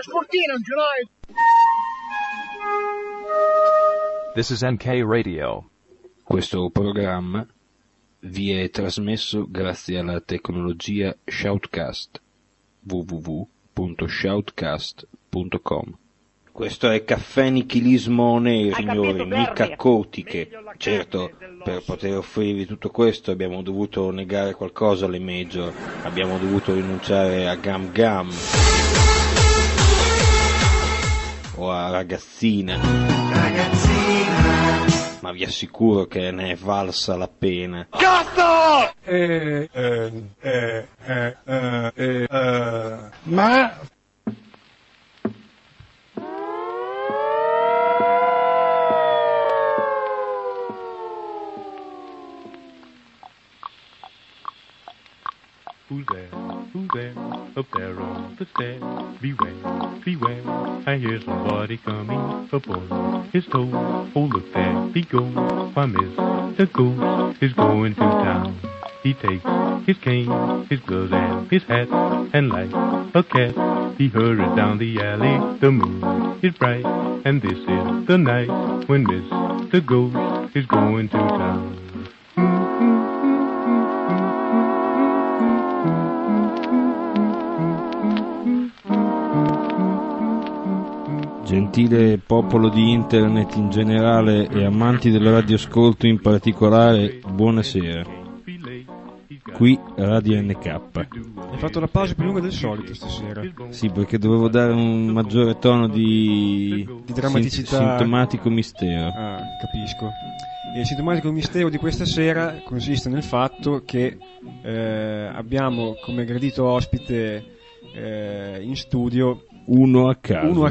sportina, non ce l'hai? This is NK Radio. Questo programma vi è trasmesso grazie alla tecnologia Shoutcast. www.shoutcast.com. Questo è caffè nichilismo nero, signori, mica cotiche. Certo, per poter offrirvi tutto questo abbiamo dovuto negare qualcosa alle major, abbiamo dovuto rinunciare a Gam Gam o a Ragazzina, ma vi assicuro che ne è valsa la pena. Cazzo! Ma Who's there? Who's there? Up there on the stairs. Beware, beware. I hear somebody coming up on his toes. Oh, look there he goes. Why, Mr. Ghost is going to town. He takes his cane, his gloves, and his hat, and like a cat, he hurries down the alley. The moon is bright, and this is the night when Mr. Ghost is going to town. Gentile popolo di internet in generale e amanti del radioascolto in particolare, buonasera. Qui Radio NK. hai fatto la pausa più lunga del solito stasera. Sì, perché dovevo dare un maggiore tono di drammaticità, sintomatico mistero. Ah, capisco. E il sintomatico mistero di questa sera consiste nel fatto che abbiamo come gradito ospite in studio Uno a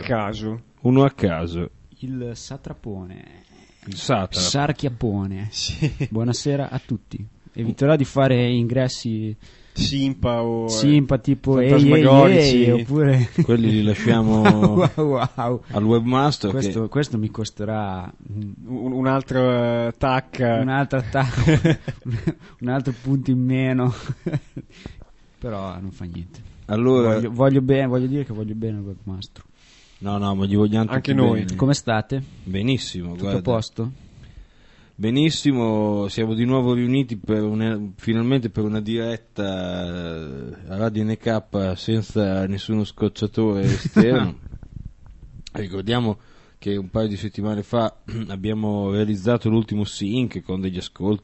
caso. Il satrapone. Il satrap. Sarchiapone. Sì. Buonasera a tutti. Eviterò di fare ingressi Simpa tipo fantasmagorici. oppure Quelli li lasciamo wow. al webmaster. Questo mi costerà un'altra tacca. un'altra un altro punto in meno. Però non fa niente. Allora, voglio dire che voglio bene al webmaster. no, ma gli vogliamo Anche tutti noi. bene. Come state? Benissimo, Tutto guarda. a posto? Benissimo, siamo di nuovo riuniti finalmente per una diretta a Radio NK senza nessuno scocciatore esterno. Ricordiamo che un paio di settimane fa abbiamo realizzato l'ultimo sync con degli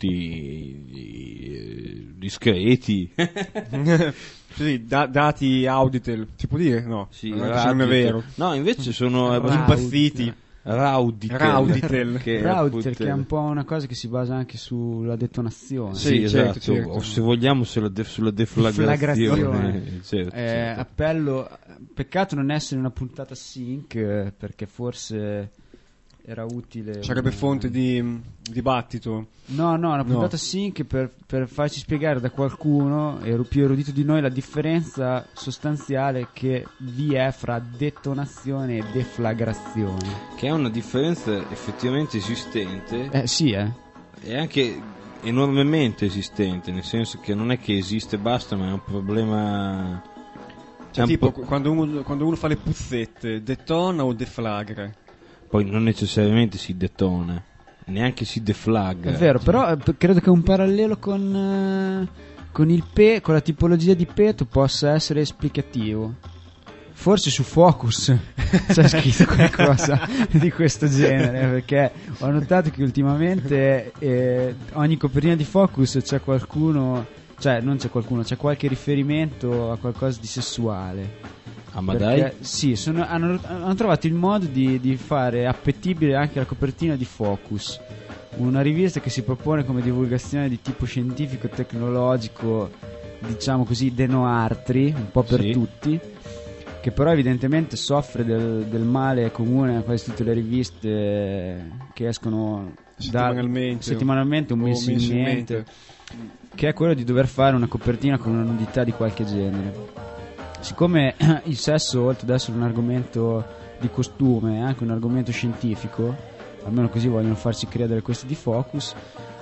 ascolti discreti. Sì, dati Auditel, si può dire? No, Sì, non è vero. No, invece sono Impazziti. Rauditel, che Rauditel, che è un po' una cosa che si basa anche sulla detonazione. Sì, certo, esatto. certo. O se vogliamo sulla deflagrazione. Certo. Appello, peccato non essere una puntata sync, perché forse era utile. Sarebbe fonte di dibattito. No, una puntata sync per farci spiegare da qualcuno più erudito di noi la differenza sostanziale che vi è fra detonazione e deflagrazione. Che è una differenza effettivamente esistente. Sì, È anche enormemente esistente, nel senso che non è che esiste e basta, ma è un problema. Cioè, tipo, quando uno fa le puzzette, detona o deflagra? Poi non necessariamente si detona, neanche si deflagra. È vero, però credo che un parallelo con con la tipologia di peto possa essere esplicativo. Forse su Focus c'è scritto qualcosa di questo genere, perché ho notato che ultimamente ogni copertina di Focus c'è qualcuno, cioè non c'è qualcuno, c'è qualche riferimento a qualcosa di sessuale. Ah, ma Perché, dai? sì, hanno trovato il modo di fare appetibile anche la copertina di Focus, una rivista che si propone come divulgazione di tipo scientifico, tecnologico, diciamo così, denoartri, un po' per tutti, che però evidentemente soffre del male comune a quasi tutte le riviste che escono settimanalmente, un mensilmente, che è quello di dover fare una copertina con una nudità di qualche genere. Siccome il sesso, oltre ad essere un argomento di costume, è anche un argomento scientifico, almeno così vogliono farci credere questi di Focus,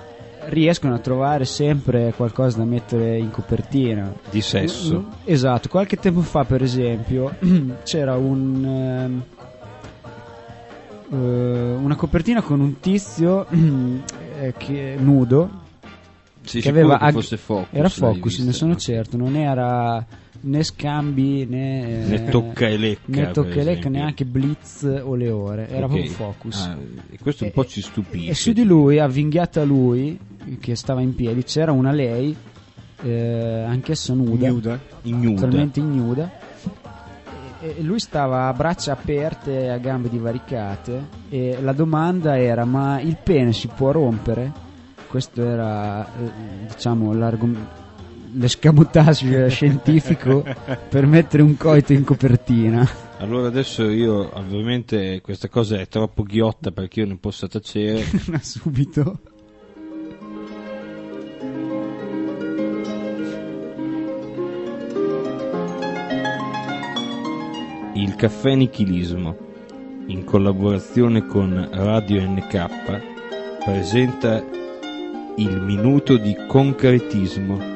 riescono a trovare sempre qualcosa da mettere in copertina. Di sesso. Esatto, qualche tempo fa per esempio c'era una copertina con un tizio che nudo, Sì, che sicuro aveva che fosse Focus. era l'hai Focus, vista, ne sono no? certo, non era né Scambi né Né Tocca e Lecca, né per Tocca e Lecca, esempio. neanche Blitz o Le Ore, era Ok. proprio Focus. E questo un po' ci stupisce. E su di lui, avvinghiata a lui, che stava in piedi, c'era una lei, anch'essa nuda, Ignuda. totalmente ignuda, e lui stava a braccia aperte e a gambe divaricate, e la domanda era: ma il pene si può rompere? Questo era, diciamo, l'escamotage scientifico per mettere un coito in copertina. Allora adesso io, ovviamente, questa cosa è troppo ghiotta perché io ne possa tacere. Subito. Il caffè Nichilismo, in collaborazione con Radio NK, presenta il minuto di concretismo.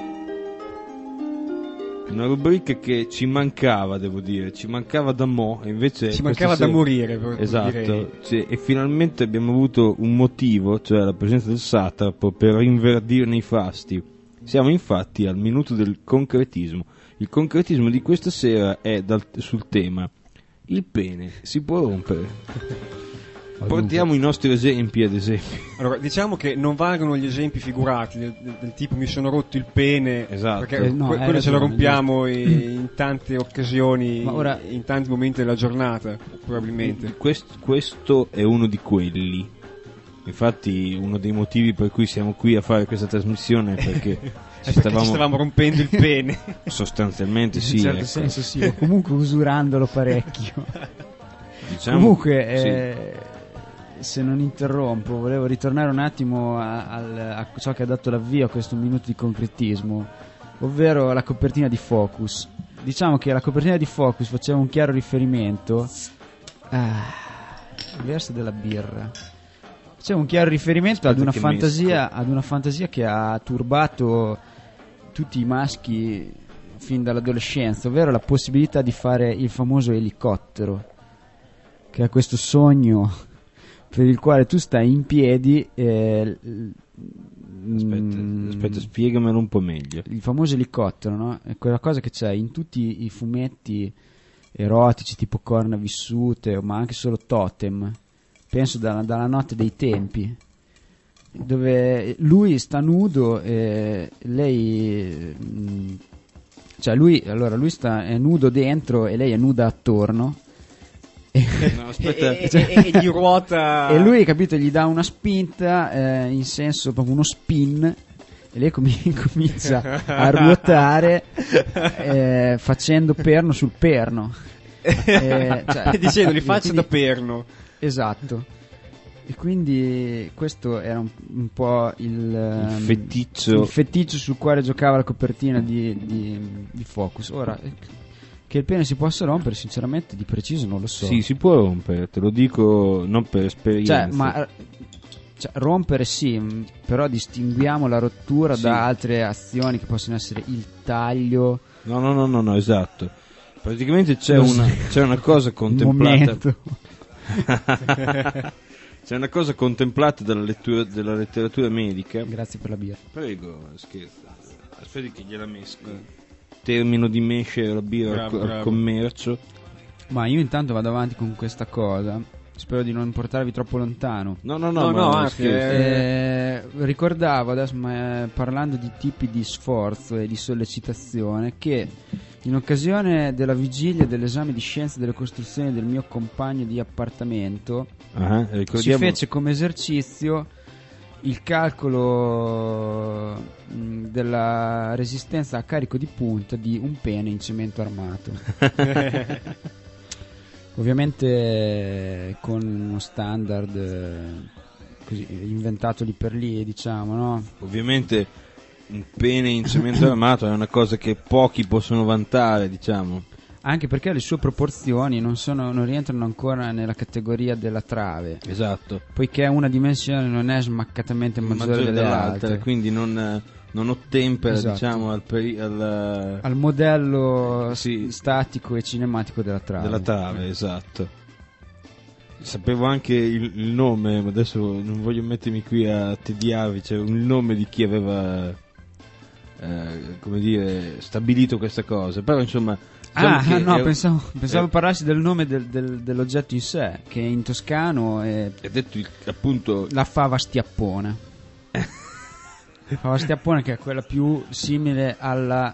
Una rubrica che ci mancava, devo dire, ci mancava da mo', e invece Ci questa mancava da sera- morire, direi. Esatto, e finalmente abbiamo avuto un motivo, cioè la presenza del satrapo, per rinverdirne i fasti. Siamo infatti al minuto del concretismo. Il concretismo di questa sera è sul tema: il pene si può rompere? Portiamo i nostri esempi, ad esempio. Allora, diciamo che non valgono gli esempi figurati del tipo mi sono rotto il pene, Esatto. perché No, hai quello ce lo ragione, rompiamo in tante occasioni, Ma ora- in tanti momenti della giornata, probabilmente. Questo è uno di quelli. Infatti uno dei motivi per cui siamo qui a fare questa trasmissione è perché È perché ci stavamo rompendo il pene. sostanzialmente In sì, un certo ecco. senso sì, o comunque usurandolo parecchio. Diciamo, Comunque, se non interrompo, volevo ritornare un attimo a ciò che ha dato l'avvio a questo minuto di concretismo, ovvero la copertina di Focus. Diciamo che la copertina di Focus faceva un chiaro riferimento il verso della birra. Faceva un chiaro riferimento ad una che fantasia che ha turbato tutti i maschi fin dall'adolescenza, ovvero la possibilità di fare il famoso elicottero, che è questo sogno per il quale tu stai in piedi Aspetta, spiegamelo un po' meglio. il famoso elicottero, no? È quella cosa che c'è in tutti i fumetti erotici tipo Corna Vissute, ma anche solo Totem, penso dalla notte dei tempi, dove lui sta nudo e lei cioè lui è nudo dentro e lei è nuda attorno. No, aspetta. E gli ruota. E lui, capito, gli dà una spinta in senso proprio uno spin, e lei comincia a ruotare facendo perno sul perno, Dicendogli faccia da quindi- perno. esatto. E quindi questo era un po' il feticcio sul quale giocava la copertina di Focus. Ora, che il pene si possa rompere, sinceramente di preciso non lo so. Sì, si può rompere, te lo dico non per esperienza. Rompere sì, però distinguiamo la rottura Sì. da altre azioni che possono essere il taglio. No, esatto. Praticamente c'è una cosa Il contemplata. momento. C'è una cosa contemplata della letteratura medica. Grazie per la birra. Prego, scherzo. Aspetti che gliela mesco. Termino di mescere la birra Bravo, al bravo. commercio. Ma io intanto vado avanti con questa cosa. Spero di non portarvi troppo lontano. No, anzi, scherzo. Ricordavo adesso, parlando di tipi di sforzo e di sollecitazione, che in occasione della vigilia dell'esame di scienze delle costruzioni del mio compagno di appartamento si Ricordiamo. fece come esercizio il calcolo della resistenza a carico di punta di un pene in cemento armato. Ovviamente con uno standard così inventato lì per lì, diciamo, no? Ovviamente un pene in cemento armato è una cosa che pochi possono vantare, diciamo. Anche perché le sue proporzioni non rientrano ancora nella categoria della trave, Esatto. poiché una dimensione non è smaccatamente maggiore delle altre, quindi non ottempera, Esatto. diciamo, al modello Sì. statico e cinematico della trave. della trave, esatto. Sapevo anche il nome, ma adesso non voglio mettermi qui a tediarvi, c'è il nome di chi aveva come dire, stabilito questa cosa, però insomma diciamo che pensavo parlassi del nome dell'oggetto in sé, che in toscano è detto appunto la fava stiappona. Fava stiappona, che è quella più simile alla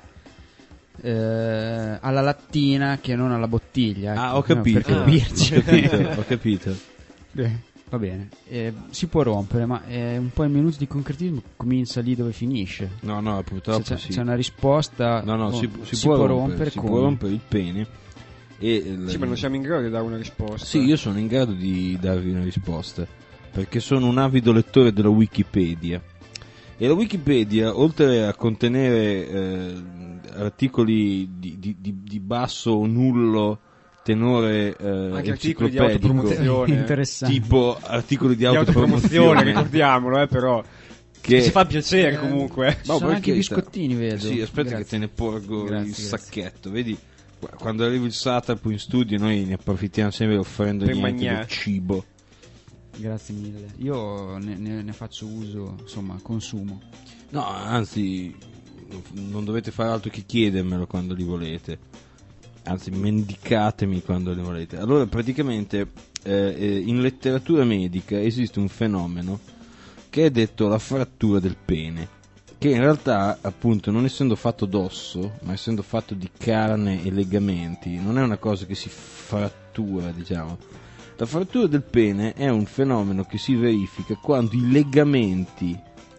lattina che non alla bottiglia, ecco. ho capito, Per capirci. ho capito. Va bene, si può rompere, ma un po' in minuti di concretismo comincia lì dove finisce. No, purtroppo Se sì. c'è una risposta, No, si può rompere. si può rompere il pene. Sì, ma non siamo in grado di dare una risposta. Sì, io sono in grado di darvi una risposta, perché sono un avido lettore della Wikipedia. E la Wikipedia, oltre a contenere articoli di basso o nullo tenore anche articoli di enciclopedico, autopromozione, Interessante. tipo articoli di di autopromozione, ricordiamolo, però che ci fa piacere comunque. Ci sono anche i biscottini, vedo. Sì, aspetta. Grazie. Che te ne porgo Grazie, il grazie. sacchetto. Vedi, quando arriva il satrapo in studio noi ne approfittiamo sempre offrendogli Per anche mangiare. del cibo. Grazie mille. Io ne faccio uso, insomma, consumo. No, anzi, non dovete fare altro che chiedermelo quando li volete. Anzi, mendicatemi quando li volete. Allora, praticamente, in letteratura medica esiste un fenomeno che è detto la frattura del pene, che in realtà, appunto, non essendo fatto d'osso, ma essendo fatto di carne e legamenti, non è una cosa che si frattura, diciamo. La frattura del pene è un fenomeno che si verifica quando i legamenti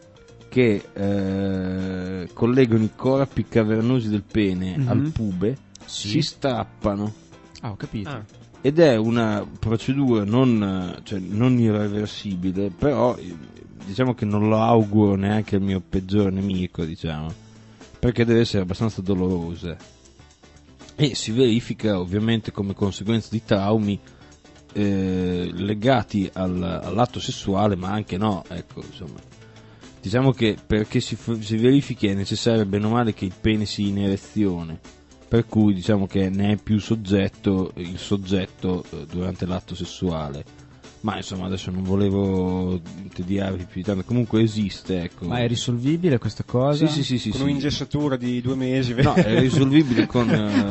che collegano i corpi cavernosi del pene al pube si strappano. Ho capito. Ed è una procedura non irreversibile, però diciamo che non lo auguro neanche al mio peggior nemico, diciamo, perché deve essere abbastanza dolorosa. E si verifica ovviamente come conseguenza di traumi legati all'atto sessuale, ma anche no, ecco, insomma. Diciamo che perché si verifichi è necessario bene o male che il pene sia in erezione, per cui diciamo che ne è più soggetto il soggetto durante l'atto sessuale. Ma insomma adesso non volevo tediarvi più di tanto, comunque esiste, ecco. Ma è risolvibile questa cosa? Sì. Con un'ingessatura di 2 mesi. No, è risolvibile con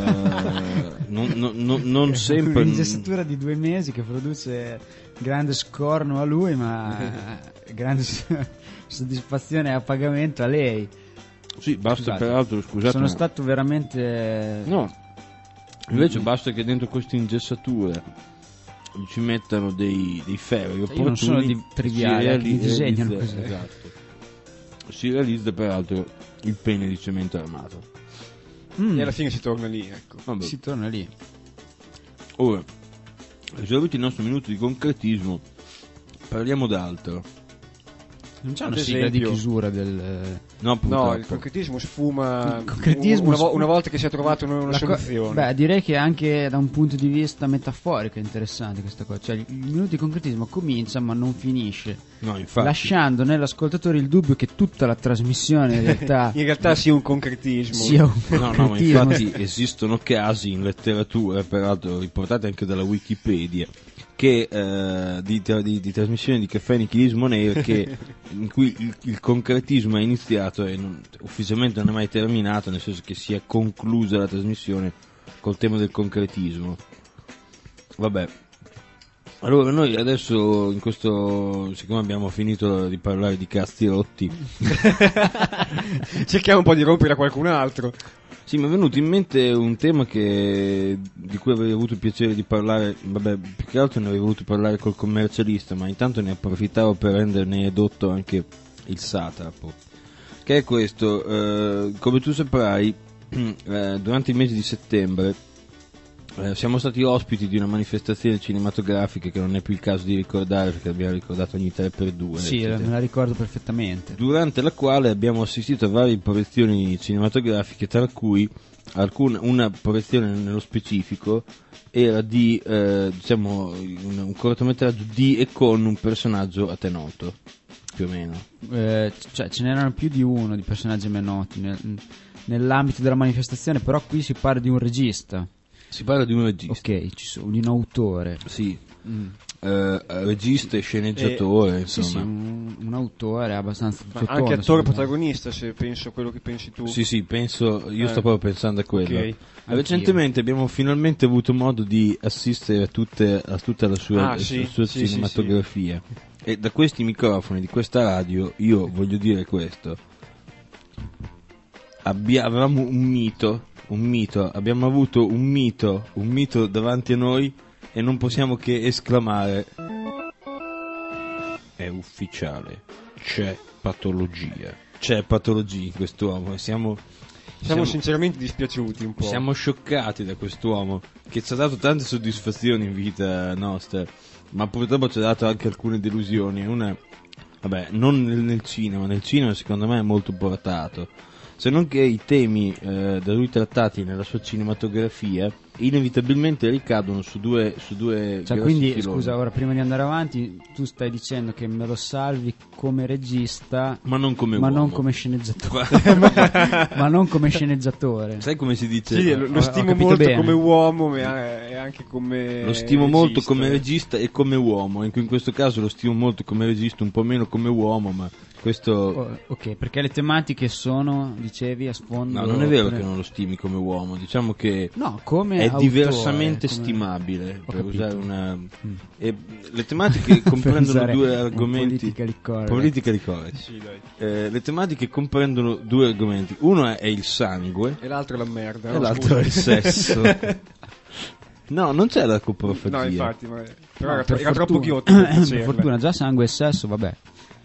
non sempre Un'ingessatura di 2 mesi che produce grande scorno a lui, ma grande soddisfazione e appagamento a lei. Sì, basta. Scusate. Peraltro, scusate, Sono ma- stato veramente... No, invece basta che dentro queste ingessature ci mettano dei ferri opportuni. non sono triviali, si li disegnano realizza- così. Esatto. Si realizza peraltro il pene di cemento armato. E alla fine si torna lì, ecco. Vabbè. Si torna lì. Ora, esaurito il nostro minuto di concretismo, parliamo d'altro. Non c'è Ad una sigla di esempio- chiusura del... No, purtroppo. No, il concretismo sfuma, Il concretismo una, sfuma- una volta che si è trovato una La co- soluzione. Beh, direi che anche da un punto di vista metaforico è interessante questa cosa. Cioè, il minuto di concretismo comincia ma non finisce, No, infatti. lasciando nell'ascoltatore il dubbio che tutta la trasmissione in realtà In realtà sia un concretismo. sia un No, ma concretismo. infatti esistono casi in letteratura, peraltro riportati anche dalla Wikipedia, che di trasmissioni di caffè nichilismo nero in cui il concretismo è iniziato e ufficialmente non è mai terminato, nel senso che si è conclusa la trasmissione col tema del concretismo. Vabbè. Allora noi adesso siccome abbiamo finito di parlare di cazzi rotti, Cerchiamo un po' di rompere a qualcun altro. sì, mi è venuto in mente un tema di cui avrei avuto il piacere di parlare, vabbè, più che altro ne avrei voluto parlare col commercialista, ma intanto ne approfittavo per renderne edotto anche il satrapo, che è questo. Come tu saprai, durante il mese di settembre siamo stati ospiti di una manifestazione cinematografica che non è più il caso di ricordare perché l'abbiamo ricordato ogni 3x2. Sì, me la ricordo perfettamente. Durante la quale abbiamo assistito a varie proiezioni cinematografiche, tra cui una proiezione nello specifico era di un cortometraggio di e con un personaggio a te noto, più o meno. Cioè ce n'erano più di uno di personaggi a me noti nell'ambito della manifestazione, però qui si parla di un regista. Si parla di un regista. Ok, di un autore. Sì. Regista e sceneggiatore, insomma. Sì, un autore abbastanza Ma anche attore protagonista, se penso a quello che pensi tu. Sì, penso, io sto proprio pensando a quello. Okay. Recentemente abbiamo finalmente avuto modo di assistere a tutta la sua cinematografia. E da questi microfoni, di questa radio, io voglio dire questo. Avevamo abbiamo avuto un mito davanti a noi e non possiamo che esclamare: è ufficiale, c'è patologia in quest'uomo e siamo sinceramente dispiaciuti un po'. Siamo scioccati da quest'uomo che ci ha dato tante soddisfazioni in vita nostra, ma purtroppo ci ha dato anche alcune delusioni. Una, non nel cinema secondo me è molto portato, se non che i temi da lui trattati nella sua cinematografia inevitabilmente ricadono su due cioè, quindi filoni. Scusa, ora prima di andare avanti, tu stai dicendo che me lo salvi come regista ma non come sceneggiatore. Ma non come sceneggiatore. Sai come si dice? Sì, lo stimo molto bene. Come uomo e anche come lo stimo regista. Molto come regista e come uomo. In questo caso lo stimo molto come regista, un po' meno come uomo, ma questo ok, perché le tematiche sono, dicevi, a sfondo. No, non è vero che non lo stimi come uomo, diciamo che come è autore, diversamente stimabile, per usare una e le tematiche comprendono due argomenti. Politically correct. Sì, dai. Le tematiche comprendono due argomenti. Uno è il sangue e l'altro è la merda. E l'altro è il sesso. No, non c'è la coprofagia. No, infatti, però era troppo ghiotto per fortuna, già sangue e sesso, vabbè.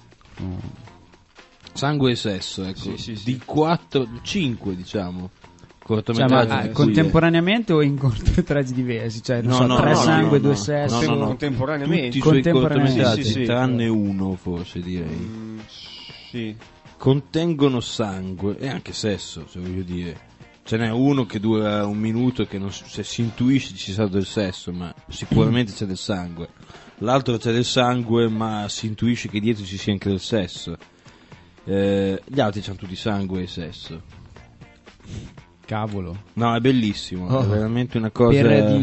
Sangue e sesso, ecco. Sì. Di 5, diciamo. Contemporaneamente o in cortometraggi diversi? Cioè, tre sangue, due sesso. No, contemporaneamente. Tutti i suoi cortometraggi, sì. tranne uno, forse direi. Sì. Contengono sangue e anche sesso, se voglio dire. Ce n'è uno che dura 1 minuto e che se si intuisce ci sarà del sesso, ma sicuramente c'è del sangue. L'altro c'è del sangue, ma si intuisce che dietro ci sia anche del sesso. Gli altri c'hanno tutti sangue e sesso. Cavolo. No, è bellissimo, è veramente una cosa.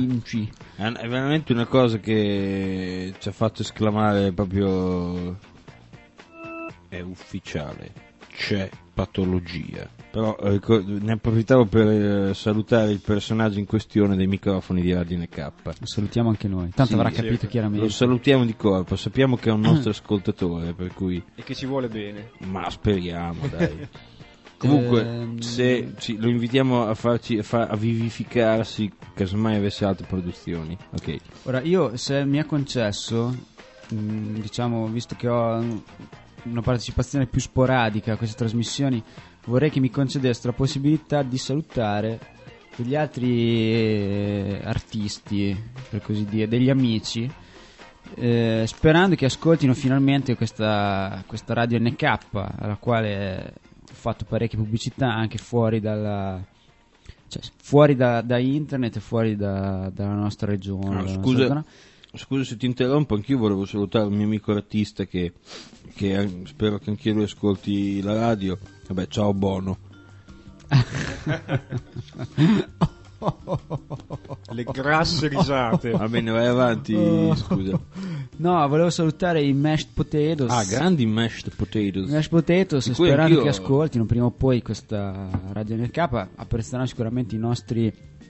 È veramente una cosa che ci ha fatto esclamare proprio. È ufficiale, c'è patologia. Però ne approfittavo per salutare il personaggio in questione dei microfoni di Radio NK. Lo salutiamo anche noi, tanto avrà capito chiaramente. Lo salutiamo di corpo, sappiamo che è un nostro ascoltatore, per cui. E che ci vuole bene. Ma speriamo, dai. Comunque, lo invitiamo a vivificarsi, casomai avesse altre produzioni. Ok. Ora, io, se mi è concesso, diciamo, visto che ho una partecipazione più sporadica a queste trasmissioni, vorrei che mi concedeste la possibilità di salutare degli altri artisti, per così dire, degli amici, sperando che ascoltino finalmente questa Radio NK, alla quale ho fatto parecchie pubblicità anche fuori da internet e fuori dalla nostra regione. Scusa se ti interrompo, anch'io volevo salutare un mio amico artista che spero che anche lui ascolti la radio. Vabbè, ciao Bono. Le grasse risate. Va bene, vai avanti, scusa. No, volevo salutare i Mashed Potatoes. Ah, grandi Mashed Potatoes. Mashed Potatoes, sperando che ascoltino prima o poi questa Radio NK. Apprezzeranno sicuramente i nostri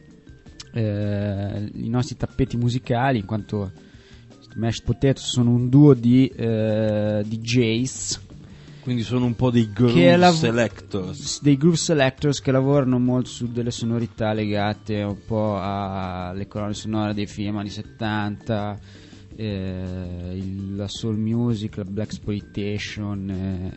tappeti musicali, in quanto i Mashed Potatoes sono un duo di DJs. Quindi sono un po' dei groove selectors. Dei groove selectors che lavorano molto su delle sonorità legate un po' alle colonne sonore dei film anni 70, la soul music, la black exploitation.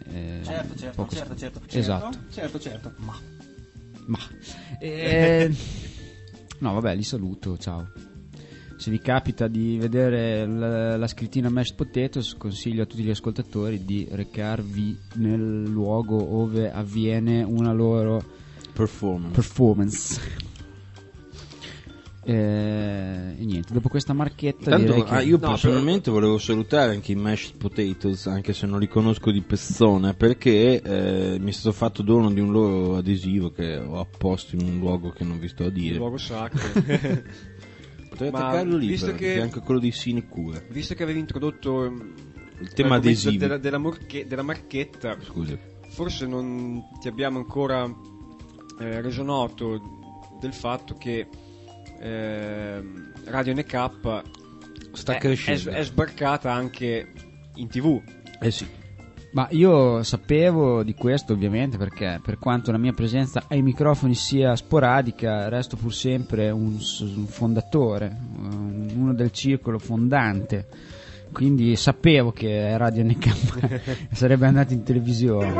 Certo. Esatto. Certo. Ma No, vabbè, li saluto, ciao. Se vi capita di vedere la scrittina Mashed Potatoes, consiglio a tutti gli ascoltatori di recarvi nel luogo dove avviene una loro performance. E niente, dopo questa marchetta direi che... io personalmente volevo salutare anche i Mashed Potatoes, anche se non li conosco di persona, perché mi è stato fatto dono di un loro adesivo che ho apposto in un luogo che non vi sto a dire. Un luogo sacro. Potrei attaccarlo lì, visto che è anche quello di Sinecure. Visto che avevi introdotto il tema adesivo della marchetta, scusa, forse non ti abbiamo ancora reso noto del fatto che Radio NK sta crescendo, è sbarcata anche in TV. Sì. Ma io sapevo di questo ovviamente, perché per quanto la mia presenza ai microfoni sia sporadica, resto pur sempre un fondatore, uno del circolo fondante, quindi sapevo che Radio NK sarebbe andato in televisione.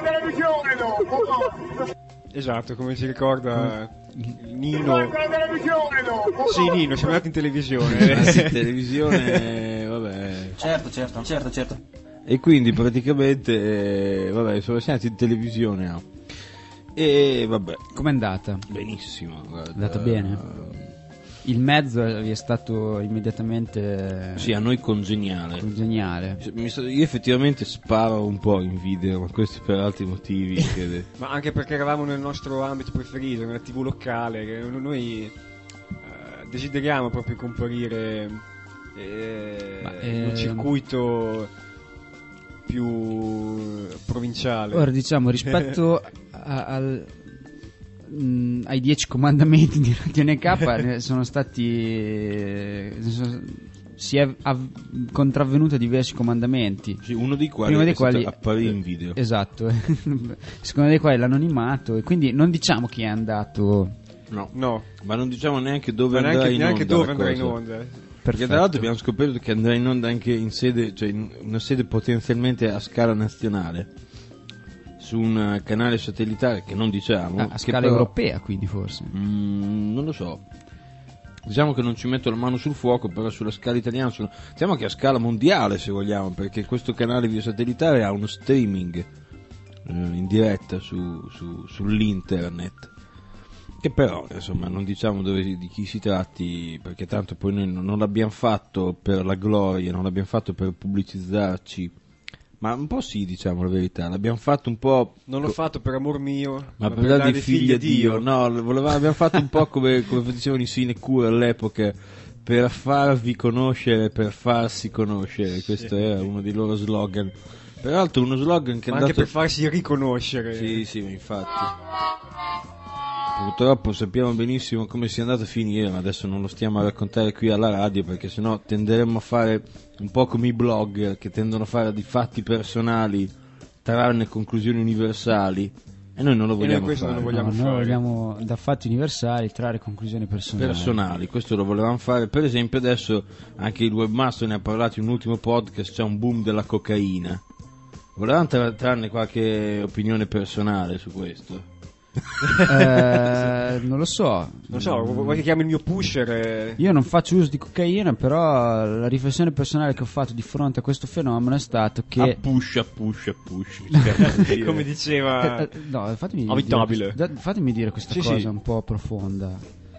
Esatto, come si ricorda Nino. Sì, Nino, siamo andati in televisione. Sì, televisione, vabbè. Certo. E quindi praticamente vabbè, siamo andati in televisione, no? E vabbè, Com'è andata? benissimo, guarda. È andata bene? Il mezzo vi è stato immediatamente Sì, a noi congeniale. Io effettivamente sparo un po' in video, ma questo per altri motivi. Ma anche perché eravamo nel nostro ambito preferito, nella TV locale, che noi desideriamo proprio comparire in un circuito più provinciale. Ora, diciamo, rispetto ai 10 comandamenti di Radio NK sono stati si è contravvenuto a diversi comandamenti. Sì, uno dei quali apparire in video. Esatto. Secondo dei quali l'anonimato, e quindi non diciamo chi è andato. No, ma non diciamo neanche dove ma andrà neanche in dove onda. andrà in onda. Perché tra l'altro abbiamo scoperto che andrà in onda anche in sede, cioè in una sede potenzialmente a scala nazionale, su un canale satellitare che non diciamo. A scala europea, quindi forse. Non lo so. Diciamo che non ci metto la mano sul fuoco, però sulla scala italiana diciamo che a scala mondiale, se vogliamo, perché questo canale via satellitare ha uno streaming in diretta sull'internet. Che però, insomma, non diciamo di chi si tratti, perché tanto poi noi non l'abbiamo fatto per la gloria, non l'abbiamo fatto per pubblicizzarci, ma un po' sì, diciamo la verità, l'abbiamo fatto un po'... Non l'ho fatto per amor mio, ma per dare figli a Dio. No, abbiamo fatto un po' come dicevano i Sinecure all'epoca, per farvi conoscere, per farsi conoscere, questo era uno dei loro slogan. Peraltro uno slogan che ma è anche andato... per farsi riconoscere. Sì, infatti. Purtroppo sappiamo benissimo come sia andato a finire, ma adesso non lo stiamo a raccontare qui alla radio, perché sennò tenderemmo a fare un po' come i blogger che tendono a fare di fatti personali trarne conclusioni universali, e noi non lo vogliamo fare. Non lo vogliamo fare. Noi vogliamo da fatti universali trarre conclusioni personali. Questo lo volevamo fare. Per esempio adesso anche il Webmaster ne ha parlato in un ultimo podcast, c'è un boom della cocaina. Volevamo trarne qualche opinione personale su questo? Non lo so. Vuoi che chiami il mio pusher? Io non faccio uso di cocaina, però la riflessione personale che ho fatto di fronte a questo fenomeno è stato che a push come diceva no, fatemi dire questa cosa un po' profonda.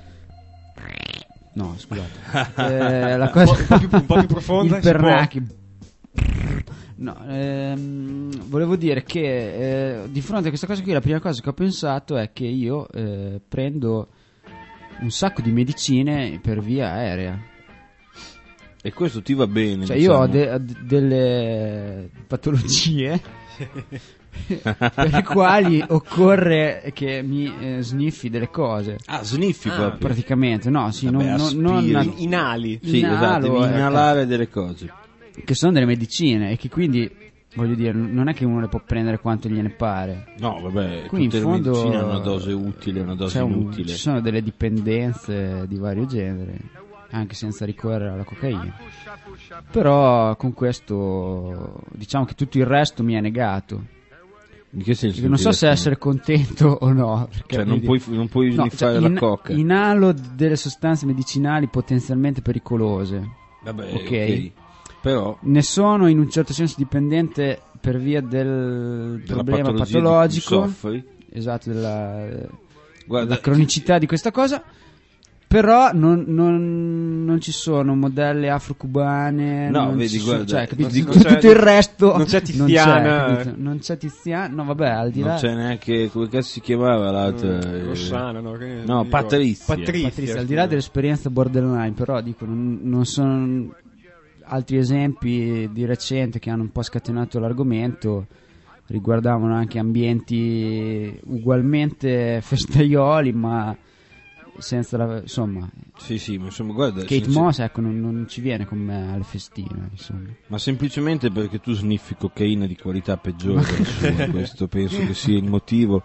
No, scusate. La cosa un po' più profonda, il pernacchio. No, volevo dire che di fronte a questa cosa qui la prima cosa che ho pensato è che io prendo un sacco di medicine per via aerea. E questo ti va bene? Cioè diciamo. io ho delle patologie per le quali occorre che mi sniffi delle cose. Sniffi proprio? Praticamente, no, sì. Vabbè, non inali. Sì, esatto, devi inalare delle cose che sono delle medicine e che quindi, voglio dire, non è che uno le può prendere quanto gliene pare. No, vabbè, quindi tutte in fondo le medicine hanno una dose utile e una dose inutile. Ci sono delle dipendenze di vario genere, anche senza ricorrere alla cocaina. Però con questo diciamo che tutto il resto mi è negato. Di che senso? Non so se essere contento o no. Perché Cioè, non puoi no, sniffare cioè, la cocca. Inalo delle sostanze medicinali potenzialmente pericolose. Vabbè, ok. Però Ne sono in un certo senso dipendente per via del della problema patologia di patologico. cui soffri. Esatto, Guarda, la cronicità di questa cosa. Però non ci sono modelle afro-cubane. No, non vedi, ci guarda, cioè, capito? dico- Tutto il resto non c'è Tiziana. capito? Non c'è Tiziana. No, vabbè, al di là. non c'è neanche, come cazzo si chiamava l'altra? Rossana, no? No, Patrizia. Patrizia, al di là dell'esperienza borderline, però dico, non sono altri esempi di recente che hanno un po' scatenato l'argomento, riguardavano anche ambienti ugualmente festaioli, ma senza insomma, Sì, ma insomma, guarda, Kate Moss, ecco, non ci viene con me alle festine, insomma. ma semplicemente perché tu sniffi cocaina di qualità peggiore della sua, questo penso che sia il motivo.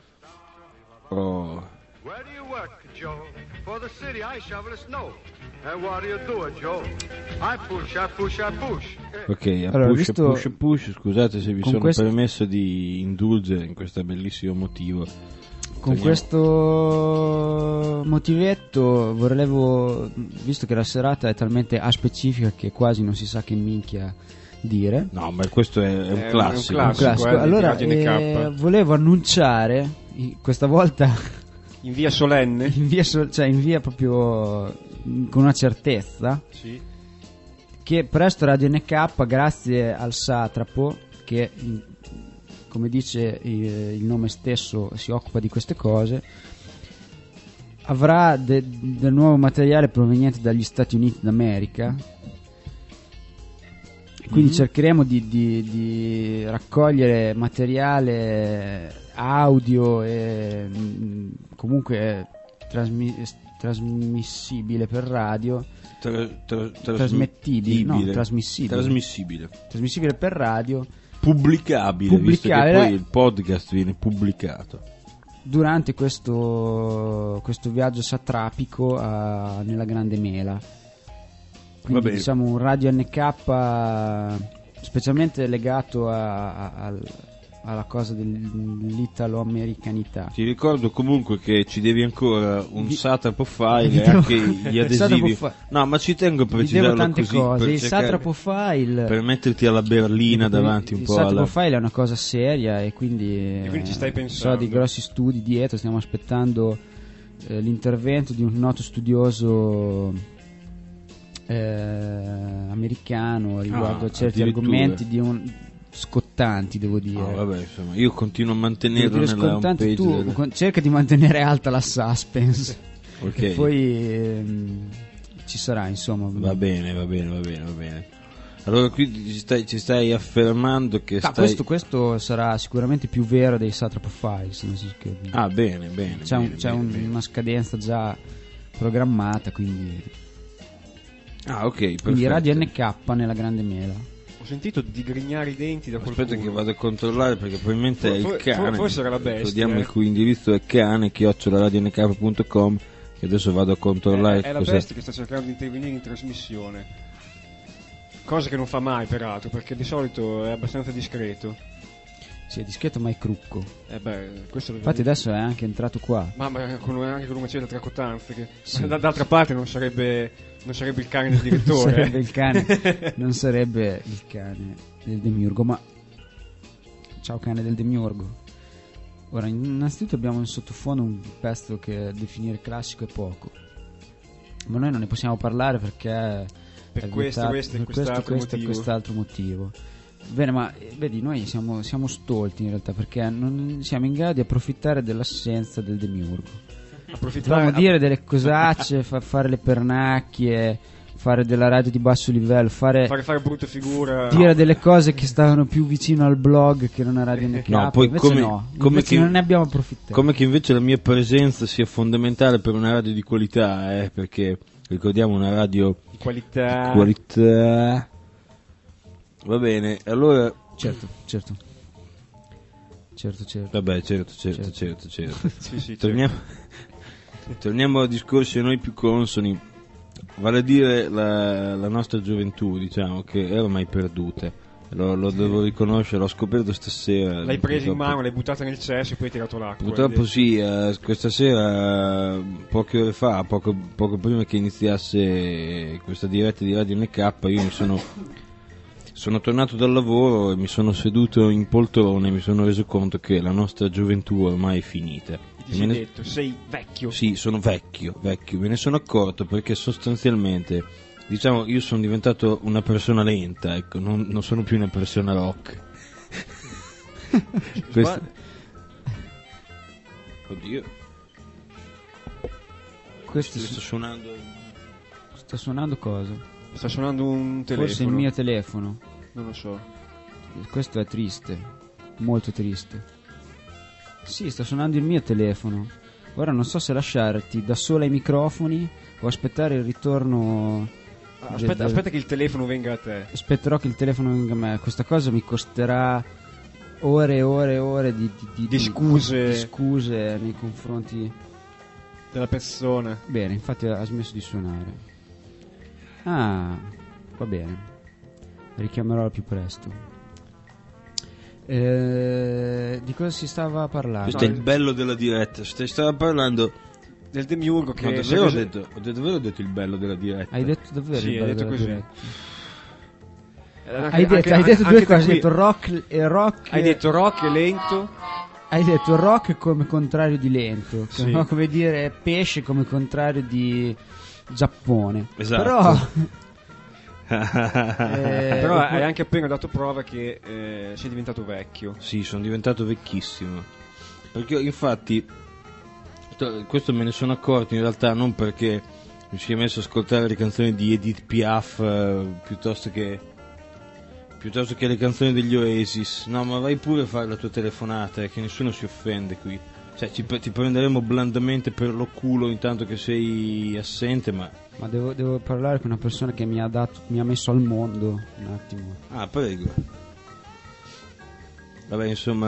Oh. Where do you work, Joe? For the city, I shovel the snow. And what do you do, Joe? I push. Ok, Allora, push, visto- push, scusate se vi con sono questo- permesso di indulgere in questo bellissimo motivo. Con questo motivetto volevo, visto che la serata è talmente aspecifica che quasi non si sa che minchia dire, No, ma questo è un un classico. classico. classico. Di Allora Radio NK. volevo annunciare questa volta In via solenne. in via proprio con una certezza Sì. che presto Radio NK, grazie al Satrapo che come dice il nome stesso si occupa di queste cose, avrà del nuovo materiale proveniente dagli Stati Uniti d'America. Quindi cercheremo di raccogliere materiale audio e comunque trasmissibile per radio, trasmissibile per radio, pubblicabile, visto che Pubblicabile. poi il podcast viene pubblicato. durante questo viaggio satrapico nella Grande Mela. Quindi Va bene. diciamo un Radio NK specialmente legato alla cosa dell'italo-americanità. Ti ricordo comunque che ci devi ancora un satrapo file Vi e devo- anche gli il satrapo adesivi. file. No, ma ci tengo a Vi devo precisarlo tante così cose. per Il cercare- Satrapo File, per metterti alla berlina davanti un il po' Satrapo alla... File è una cosa seria e quindi quindi ci stai pensando. so di grossi studi dietro. Stiamo aspettando l'intervento di un noto studioso americano riguardo a certi addirittura. argomenti scottanti, devo dire. No, vabbè, insomma, io continuo a Devo mantenerlo dire nella scottanti, homepage tu cerca di mantenere alta la suspense. Ok. E poi ci sarà, insomma. Va bene. Allora qui ci stai affermando che stai... Questo sarà sicuramente più vero dei Satrapo Files, nel senso che Ah, bene. c'è bene. una scadenza già programmata, quindi Ah, ok, perfetto. quindi Radio NK nella Grande Mela. Ho sentito digrignare i denti da qualcuno. Aspetta che vado a controllare perché probabilmente è il cane. Forse era la bestia. Ricordiamo il cui indirizzo è cane@radionk.com, che adesso vado a controllare È la cos'è. bestia che sta cercando di intervenire in trasmissione. Cosa che non fa mai, peraltro, perché di solito è abbastanza discreto. Sì, è discreto ma è crucco. Questo Infatti adesso è anche entrato qua. ma anche con una certa tracotanza che Sì. d'altra parte non sarebbe il cane del Non direttore. sarebbe il cane, non sarebbe il cane del Demiurgo, ma ciao cane del Demiurgo. Ora, innanzitutto abbiamo in sottofondo un pezzo che definire classico è poco, ma noi non ne possiamo parlare perché Per è questo, vietato- questo e per quest'altro questo e motivo. quest'altro motivo. Bene, ma vedi, noi siamo stolti in realtà perché non siamo in grado di approfittare dell'assenza del Demiurgo. Potevamo dire delle cosacce, fare le pernacchie, fare della radio di basso livello, fare brutta figura. dire delle cose che stavano più vicino al blog che non a Radio NK. No, poi invece come- no, come invece che- non ne abbiamo approfittato. Come che invece la mia presenza sia fondamentale per una radio di qualità, perché ricordiamo una radio Di qualità. di qualità. Va bene, allora Certo. vabbè, certo. Sì, Torniamo a discorsi a noi più consoni, vale a dire la nostra gioventù, diciamo, che è ormai perduta. Lo devo riconoscere, l'ho scoperto stasera. L'hai preso in mano, l'hai buttata nel cesso e poi hai tirato l'acqua. Purtroppo sì, questa sera, poche ore fa, poco prima che iniziasse questa diretta di Radio NK, io sono tornato dal lavoro e mi sono seduto in poltrone e mi sono reso conto che la nostra gioventù ormai è finita. Ti sei detto, sei vecchio. Sì, sono vecchio, me ne sono accorto perché sostanzialmente, diciamo, io sono diventato una persona lenta, ecco, non sono più una persona rock. Oddio. Questo Sta suonando. sta suonando cosa? Sta suonando un telefono. Forse il mio telefono. Non lo so. Questo è triste, molto triste. Sì, sta suonando il mio telefono. Ora non so se lasciarti da sola i microfoni o aspettare il ritorno. Aspetta che il telefono venga a te. Aspetterò che il telefono venga a me. Questa cosa mi costerà ore e ore e ore di scuse nei confronti della persona. Bene, infatti ha smesso di suonare. Ah, va bene. Richiamerò al più presto. Di cosa si stava parlando? Questo è il bello della diretta. Stava parlando del demiurgo che davvero ho detto il bello della diretta. Hai detto davvero sì, il bello hai detto della così. Diretta? Hai detto due cose. Hai detto rock e rock. Hai detto rock e lento. Hai detto rock come contrario di lento. Sì. No? Come dire pesce come contrario di Giappone. Esatto. Però hai anche appena dato prova che sei diventato vecchio. Sì, sono diventato vecchissimo. Perché infatti questo me ne sono accorto in realtà non perché mi si è messo ad ascoltare le canzoni di Edith Piaf piuttosto che le canzoni degli Oasis. No, ma vai pure a fare la tua telefonata, che nessuno si offende qui. Cioè ti prenderemo blandamente per lo culo intanto che sei assente, ma devo parlare con una persona che mi ha messo al mondo un attimo. Ah, prego. Vabbè, insomma,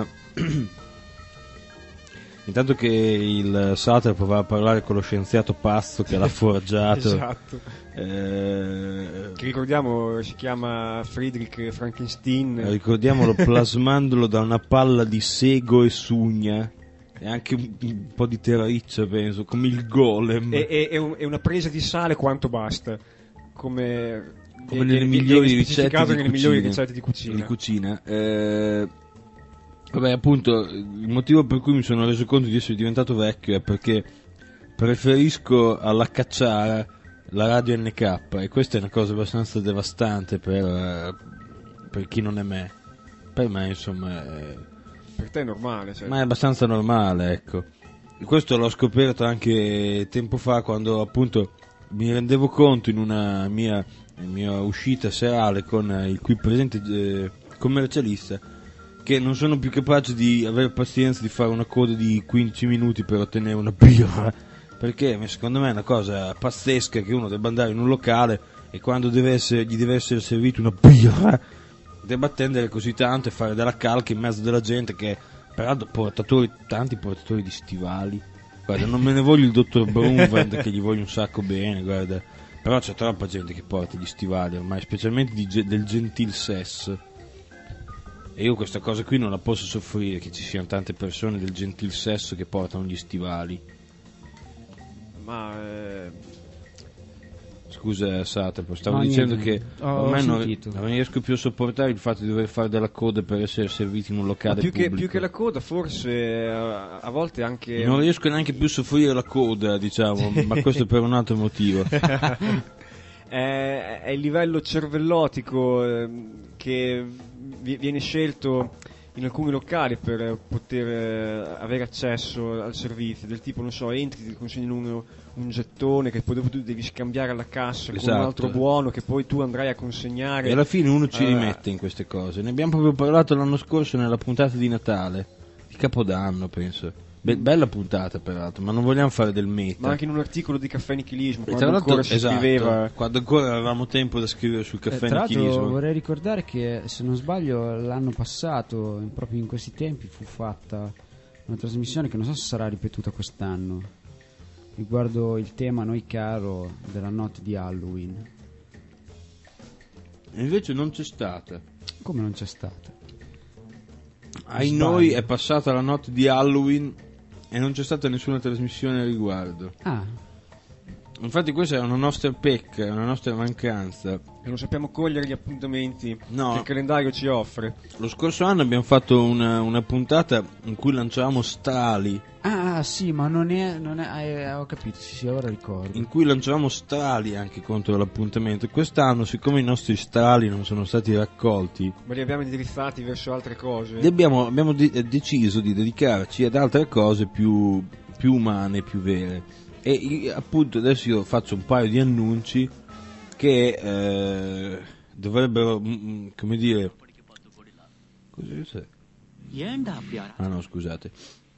intanto che il Sater provava a parlare con lo scienziato pazzo che l'ha forgiato. Esatto. Che ricordiamo si chiama Friedrich Frankenstein. Ricordiamolo plasmandolo da una palla di sego e sugna. E anche un po' di terrariccia, penso, come il golem. E una presa di sale quanto basta. Come nelle migliori ricette di cucina. Vabbè, appunto, il motivo per cui mi sono reso conto di essere diventato vecchio è perché preferisco alla cacciara la radio NK, e questa è una cosa abbastanza devastante per chi non è me. Per me, insomma, per te è normale, cioè. Ma è abbastanza normale, ecco. Questo l'ho scoperto anche tempo fa, quando appunto mi rendevo conto in una mia uscita serale con il qui presente commercialista che non sono più capace di avere pazienza di fare una coda di 15 minuti per ottenere una birra, perché secondo me è una cosa pazzesca che uno debba andare in un locale e quando gli deve essere servita una birra debba attendere così tanto e fare della calca in mezzo della gente, che peraltro tanti portatori di stivali. Guarda, non me ne voglio il dottor Brunvand che gli voglio un sacco bene, guarda, però c'è troppa gente che porta gli stivali ormai, specialmente del gentil sesso, e io questa cosa qui non la posso soffrire, che ci siano tante persone del gentil sesso che portano gli stivali. Ma scusa Satrapo, stavo dicendo che ormai non riesco più a sopportare il fatto di dover fare della coda per essere serviti in un locale pubblico. Più che la coda, forse a volte anche non riesco neanche più a soffrire la coda, diciamo, ma questo per un altro motivo. È il livello cervellotico che viene scelto in alcuni locali per poter avere accesso al servizio, del tipo, non so, entri, ti consegnano un gettone che poi dopo tu devi scambiare alla cassa, esatto, con un altro buono che poi tu andrai a consegnare, e alla fine uno ci rimette in queste cose. Ne abbiamo proprio parlato l'anno scorso nella puntata di Natale, di Capodanno penso. Bella puntata peraltro, ma non vogliamo fare del meta. Ma anche in un articolo di Caffè Nichilismo, quando ancora si scriveva, quando ancora avevamo tempo da scrivere sul Caffè Nichilismo. Vorrei ricordare che, se non sbaglio, l'anno passato, proprio in questi tempi, fu fatta una trasmissione che non so se sarà ripetuta quest'anno, riguardo il tema a noi caro della notte di Halloween. E invece non c'è stata. Come non c'è stata? Ai noi è passata la notte di Halloween e non c'è stata nessuna trasmissione al riguardo. Ah, Infatti questa è una nostra pecca, una nostra mancanza. E non sappiamo cogliere gli appuntamenti No. che il calendario ci offre. Lo scorso anno abbiamo fatto una puntata in cui lanciavamo strali, sì, ma non è ho capito, sì, ora ricordo. in cui lanciavamo strali anche contro l'appuntamento. Quest'anno, siccome i nostri strali non sono stati raccolti, Ma li abbiamo indirizzati verso altre cose. abbiamo deciso di dedicarci ad altre cose più umane, più vere. E appunto adesso io faccio un paio di annunci che dovrebbero, come dire, cos'è? Ah no, scusate.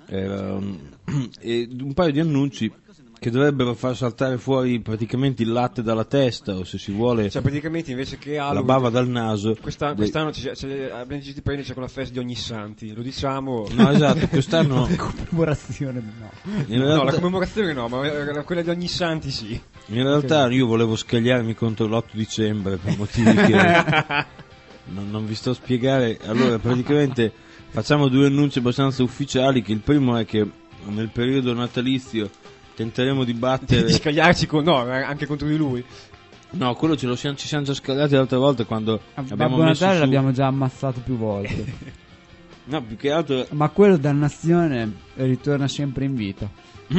Un paio di annunci che dovrebbero far saltare fuori praticamente il latte dalla testa, o se si vuole Cioè praticamente invece che la Halloween, bava dal naso. quest'anno abbiamo deciso di prenderci con la festa di Ognissanti, lo diciamo. No, esatto, quest'anno Commemorazione no. in No, la realtà, commemorazione no, ma quella di Ognissanti sì. in realtà io volevo scagliarmi contro l'8 dicembre per motivi che non vi sto a spiegare. Allora, praticamente facciamo due annunci abbastanza ufficiali, che il primo è che nel periodo natalizio tenteremo di Di battere. scagliarci anche contro di lui. No, quello ci siamo già scagliati l'altra volta quando abbiamo Babbo messo Natale su. l'abbiamo già ammazzato più volte. No, più che altro. Ma quello dannazione ritorna sempre in vita.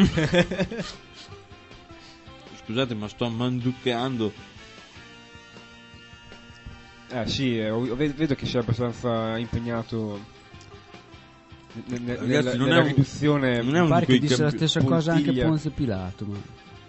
Scusate, ma sto manducando. Sì, vedo che sei abbastanza impegnato Ragazzi, non nella è riduzione. non è Mi pare che quei disse la stessa cosa anche puntiglia. Ponzio Pilato. Ma...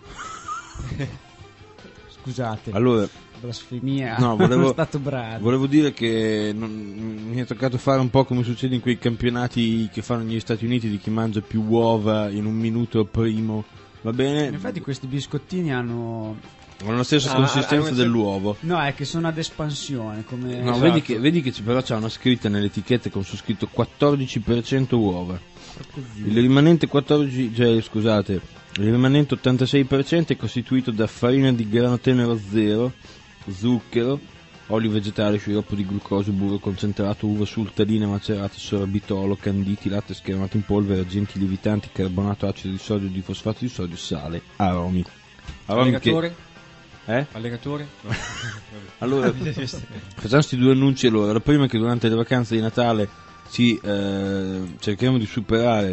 Scusate, Allora, blasfemia. no, volevo- Sono stato bravo. volevo dire che mi è toccato fare un po' come succede in quei campionati che fanno negli Stati Uniti di chi mangia più uova in un minuto primo. Va bene? Infatti questi biscottini hanno... Hanno la stessa consistenza dell'uovo. No, è che sono ad espansione. Come... No, Esatto. vedi che però c'è una scritta nell'etichetta con su scritto 14% uova. Il rimanente 86% è costituito da farina di grano tenero zero, zucchero, olio vegetale, sciroppo di glucosio, burro concentrato, uva sultarina macerata, sorbitolo, canditi, latte schermato in polvere, agenti lievitanti, carbonato, acido di sodio, di fosfato di sodio, sale, aromi. Allenatore? Eh? Allenatore? No. Allora, facciamo questi due annunci. Allora, la prima è che durante le vacanze di Natale cercheremo di superare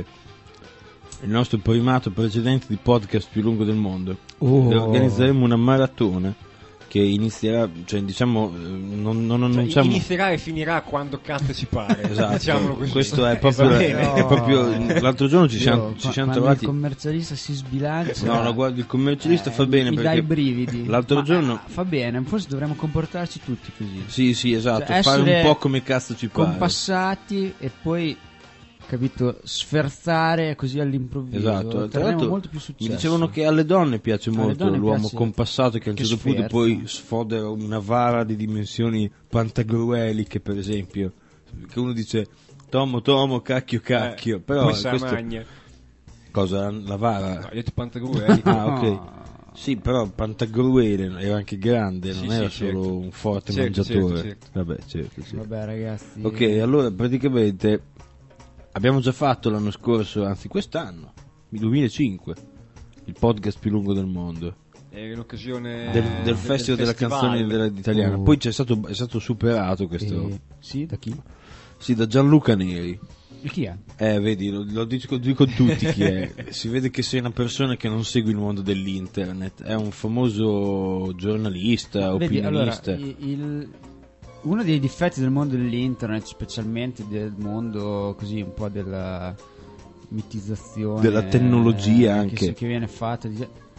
il nostro primato precedente di podcast più lungo del mondo. Oh. E organizzeremo una maratona che inizierà, cioè diciamo, non annunciamo. Inizierà e finirà quando cazzo ci pare. Esatto, Diciamolo così. questo è proprio, Va bene. è proprio l'altro giorno ci siamo Quando trovati. il commercialista si sbilancia... No, no, guarda, il commercialista fa bene mi dà perché i brividi. l'altro Ma, giorno. fa bene, forse dovremmo comportarci tutti così. Sì, esatto, Cioè, fare un essere po' come cazzo ci pare. compassati e poi, capito, sferzare così all'improvviso. Esatto, tra Otterremo l'altro molto più successo. mi dicevano che alle donne piace Alle molto donne l'uomo piace compassato che a un che certo punto sferza. poi sfodera una vara di dimensioni pantagrueliche, per esempio, che uno dice tomo, cacchio, però poi sa questo magna. cosa, la vara? No, io ho detto Pantagrueli. Ah, ok. No. Sì, però Pantagruele era anche grande, non Sì, era sì, solo certo. un forte Certo, mangiatore. certo. Vabbè, certo. Vabbè, ragazzi. Ok, allora praticamente abbiamo già fatto l'anno scorso, anzi quest'anno, il 2005, il podcast più lungo del mondo, In occasione del Festival della canzone italiana. Poi è stato superato questo. Sì, da chi? Sì, da Gianluca Neri. E chi è? Vedi, lo dico a tutti chi è. Si vede che sei una persona che non segue il mondo dell'internet. È un famoso giornalista, Vedi, allora, opinionista. uno dei difetti del mondo dell'internet, specialmente del mondo così un po' della mitizzazione, Della tecnologia anche. che viene fatta,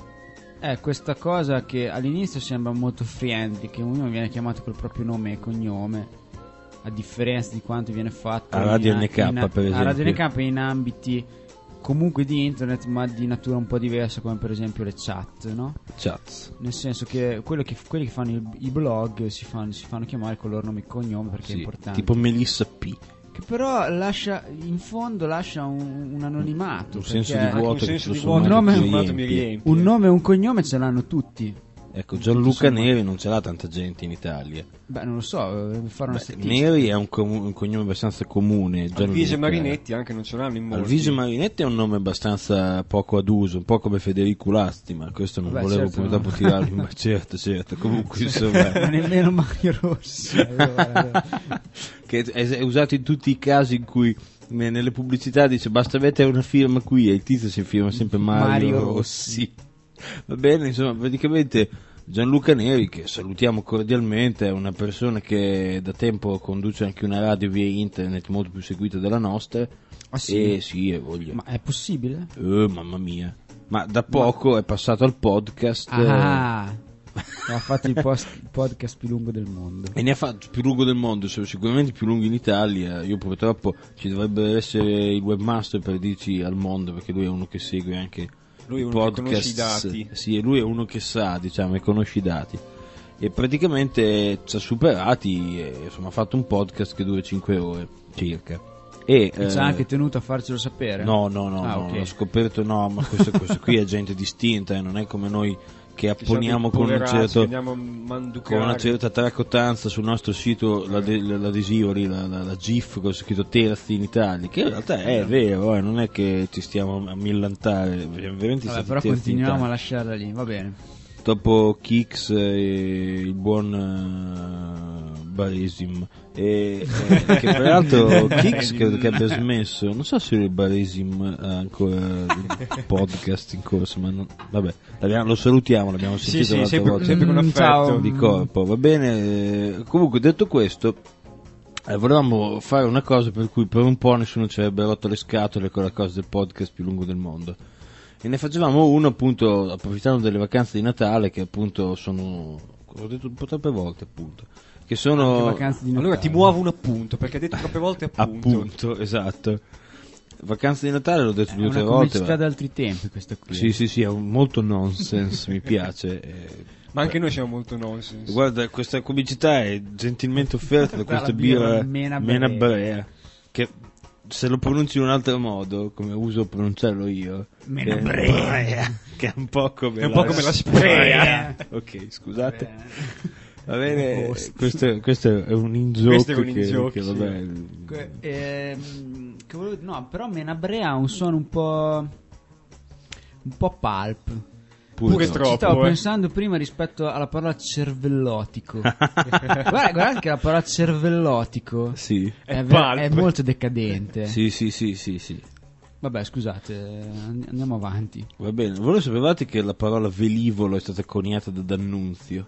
è questa cosa che all'inizio sembra molto friendly, che uno viene chiamato col proprio nome e cognome, a differenza di quanto viene fatto A Radio NK, per esempio. a Radio NK in ambiti comunque di internet, ma di natura un po' diversa, come per esempio le chat, no? Chats. Nel senso che quelli che fanno i blog si fanno chiamare con il loro nome e cognome perché è Sì, importante. tipo Melissa P. Che però in fondo lascia un anonimato. Un senso perché di vuoto un senso che di tutto vuoto sommato un nome- ti sommato mi riempie. riempie. un nome e un cognome ce l'hanno tutti. Ecco, Gianluca Neri non ce l'ha tanta gente in Italia. Beh, non lo so, deve fare una statistica. Neri è un cognome abbastanza comune. Alvise Marinetti anche non ce l'hanno in molti. Alvise Marinetti è un nome abbastanza poco ad uso, un po' come Federico Lasti, ma questo non volevo certo, poi dopo tirarlo in certo, comunque insomma nemmeno Mario Rossi. che è usato in tutti i casi in cui nelle pubblicità dice basta mettere una firma qui e il tizio si firma sempre Mario Rossi. Va bene, insomma, praticamente Gianluca Neri, che salutiamo cordialmente, è una persona che da tempo conduce anche una radio via internet molto più seguita della nostra. Ah, sì? E sì, è voglia. Ma è possibile? Mamma mia. Ma da poco è passato al podcast. Ha fatto il podcast più lungo del mondo. E ne ha fatto più lungo del mondo, sicuramente più lungo in Italia. Io purtroppo ci dovrebbe essere il webmaster per dirci al mondo, perché lui è uno che segue anche lui è uno podcast, che conosce i dati. sì, e lui è uno che sa, diciamo, e conosce i dati. E praticamente ci ha superati e insomma ha fatto un podcast che dura 5 ore circa. E ci ha anche tenuto a farcelo sapere? No, okay. l'ho scoperto, no, ma questo qui è gente distinta, non è come noi che apponiamo con una certa tracotanza sul nostro sito l'adesivo lì, la GIF con scritto terzi in Italia, che in realtà è vero, non è che ci stiamo a millantare, veramente. Vabbè, però continuiamo a lasciarla lì, va bene. Dopo Kix e il buon Baresim, che peraltro Kix credo che abbia smesso, non so se il Baresim ha ancora il podcast in corso, ma vabbè, lo salutiamo, l'abbiamo sentito l'altra volta, sempre con affetto di corpo, va bene. Comunque, detto questo, volevamo fare una cosa per cui per un po' nessuno ci avrebbe rotto le scatole con la cosa del podcast più lungo del mondo. E ne facevamo uno appunto approfittando delle vacanze di Natale, che appunto sono, ho detto un po' troppe volte appunto, che sono vacanze di Natale. Allora ti muovo un appunto, perché hai detto troppe volte appunto, esatto, vacanze di Natale l'ho detto 2 o 3 volte. È una comicità d'altri tempi questa qui. Sì, è molto nonsense, mi piace. Ma anche noi siamo molto nonsense. Guarda, questa comicità è gentilmente offerta da questa birra Mena Brea, che se lo pronunci in un altro modo, come uso pronunciarlo io, Mena Brea, che è un po' come la sprea. Ok, scusate. Va bene, questo è un in-joke che vabbè. No, però Mena Brea ha un suono un po' pulp. Pure troppo. Ci stavo pensando prima rispetto alla parola cervellotico. guarda che la parola cervellotico sì. è molto decadente. Sì. Vabbè, scusate, andiamo avanti. Va bene, voi lo sapevate che la parola velivolo è stata coniata da D'Annunzio?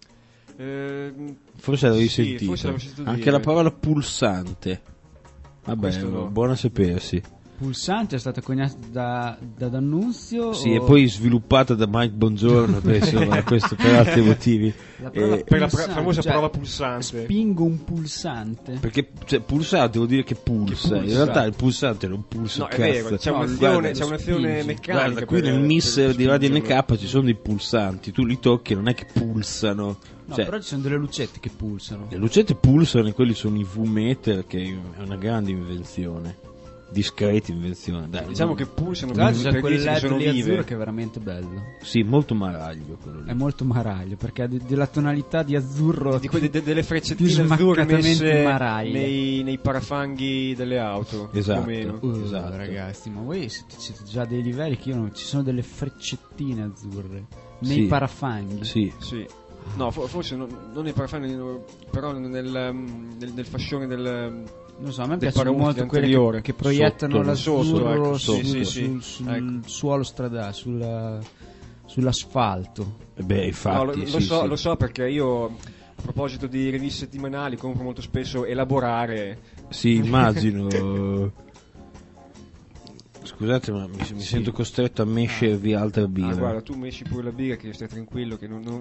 Forse l'avevi sentito. Anche la parola pulsante. Vabbè, buono a sapersi. Pulsante è stata coniata da D'Annunzio? Sì, e poi sviluppata da Mike Bongiorno adesso, ma questo per altri motivi. Per la famosa parola pulsante. Spingo un pulsante. Perché pulsante vuol dire che pulsa. In realtà il pulsante non pulsa. No, è vero, c'è un'azione meccanica. Guarda, qui nel mixer di Radio NK ci sono dei pulsanti, tu li tocchi e non è che pulsano. No, però ci sono delle lucette che pulsano. Le lucette pulsano e quelli sono i V-meter, che è una grande invenzione. Discreta invenzione, dai, diciamo che pulsano c'è quel LED lì azzurro che è veramente bello. Sì, molto maraglio quello lì. È molto maraglio perché ha della tonalità di azzurro, delle freccettine azzurre messe maraglie nei parafanghi delle auto. Esatto, più o meno. Esatto. Ragazzi, ma voi siete già dei livelli che io non... Ci sono delle freccettine azzurre nei parafanghi. Sì. No, forse non nei parafanghi, però nel fascione del... Non so, a me piacciono molto quelle che proiettano l'azzurro sul suolo stradale, sull'asfalto. Beh, infatti, lo so perché io, a proposito di riviste settimanali, compro molto spesso Elaborare. Sì, immagino. Scusate, ma mi sento costretto a mescervi altra birra. Guarda, tu mesci pure la birra, che stai tranquillo, che non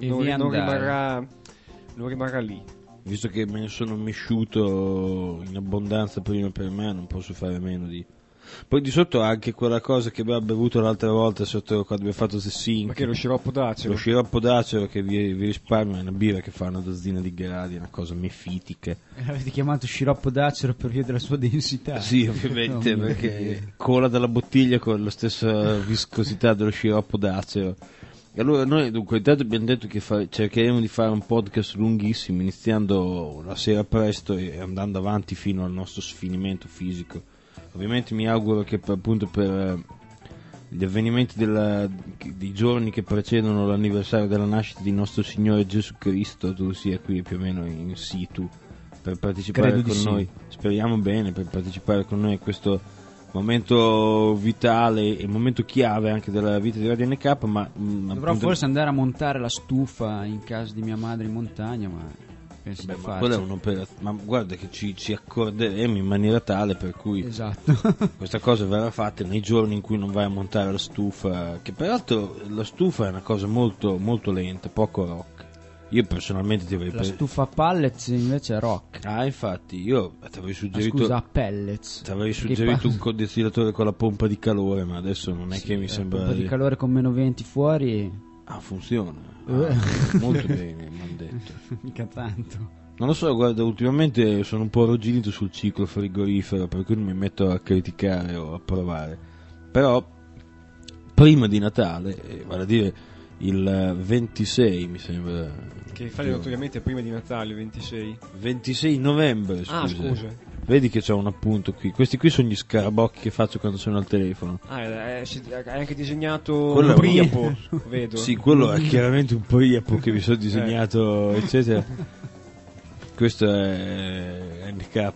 rimarrà lì. Visto che me ne sono mesciuto in abbondanza prima per me, non posso fare a meno di... Poi di sotto anche quella cosa che abbiamo bevuto l'altra volta sotto quando abbiamo fatto Sessing. Ma che è lo sciroppo d'acero? Lo sciroppo d'acero che vi risparmia, è una birra che fa una dozzina di gradi, è una cosa mefitica. Avete chiamato sciroppo d'acero per via della sua densità? Sì, ovviamente, perché cola dalla bottiglia con la stessa viscosità dello sciroppo d'acero. E allora noi dunque intanto abbiamo detto che cercheremo di fare un podcast lunghissimo, iniziando la sera presto e andando avanti fino al nostro sfinimento fisico. Ovviamente mi auguro che appunto per gli avvenimenti dei giorni che precedono l'anniversario della nascita di nostro Signore Gesù Cristo tu sia qui più o meno in situ per partecipare Credo con di noi. sì. Speriamo bene, per partecipare con noi a questo momento vitale e momento chiave anche della vita di Radio NK, ma Dovrò forse andare a montare la stufa in casa di mia madre in montagna, ma penso di ma farci. quella è un'operazione, ma guarda che ci accorderemo in maniera tale per cui Esatto. questa cosa verrà fatta nei giorni in cui non vai a montare la stufa, che peraltro la stufa è una cosa molto, molto lenta, poco rock. Io personalmente ti avrei La stufa a pallets invece è rock. Ah, infatti, io ti avrei suggerito, Scusa, a pellets. ti avrei Perché suggerito un condensatore con la pompa di calore, ma adesso non è che mi sembra. Un po' di calore con meno 20 fuori. Ah, funziona. Molto bene, mi hanno detto. Mica tanto. Non lo so, guarda, ultimamente sono un po' arrugginito sul ciclo frigorifero, per cui non mi metto a criticare o a provare. Però, prima di Natale, vale a dire il 26, mi sembra. Che fai notoriamente prima di Natale, 26. 26 novembre, scusa. Ah, scusa. Vedi che c'ho un appunto qui. Questi qui sono gli scarabocchi che faccio quando sono al telefono. Ah, hai anche disegnato Quello è un priapo, vedo. Sì, quello è chiaramente un priapo che mi sono disegnato, eccetera. Questo è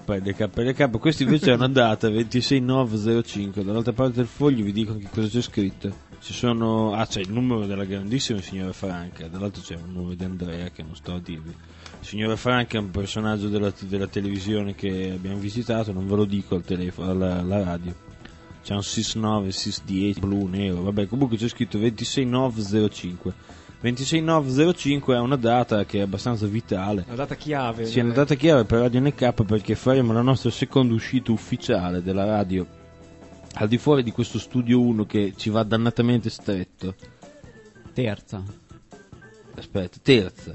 NK. Questo invece è una data, 26/9/05. Dall'altra parte del foglio vi dico anche cosa c'è scritto. Ci sono, c'è il numero della grandissima signora Franca, dall'altro c'è un numero di Andrea che non sto a dirvi. Signora Franca è un personaggio della televisione che abbiamo visitato, non ve lo dico al telefono, alla radio. C'è un 69, 610, blu, nero, vabbè, comunque c'è scritto 26/9/05. 26/9/05 è una data che è abbastanza vitale. Una data chiave. Sì, è una data chiave per Radio NK perché faremo la nostra seconda uscita ufficiale della radio al di fuori di questo studio 1 che ci va dannatamente stretto. Terza. Aspetta, terza.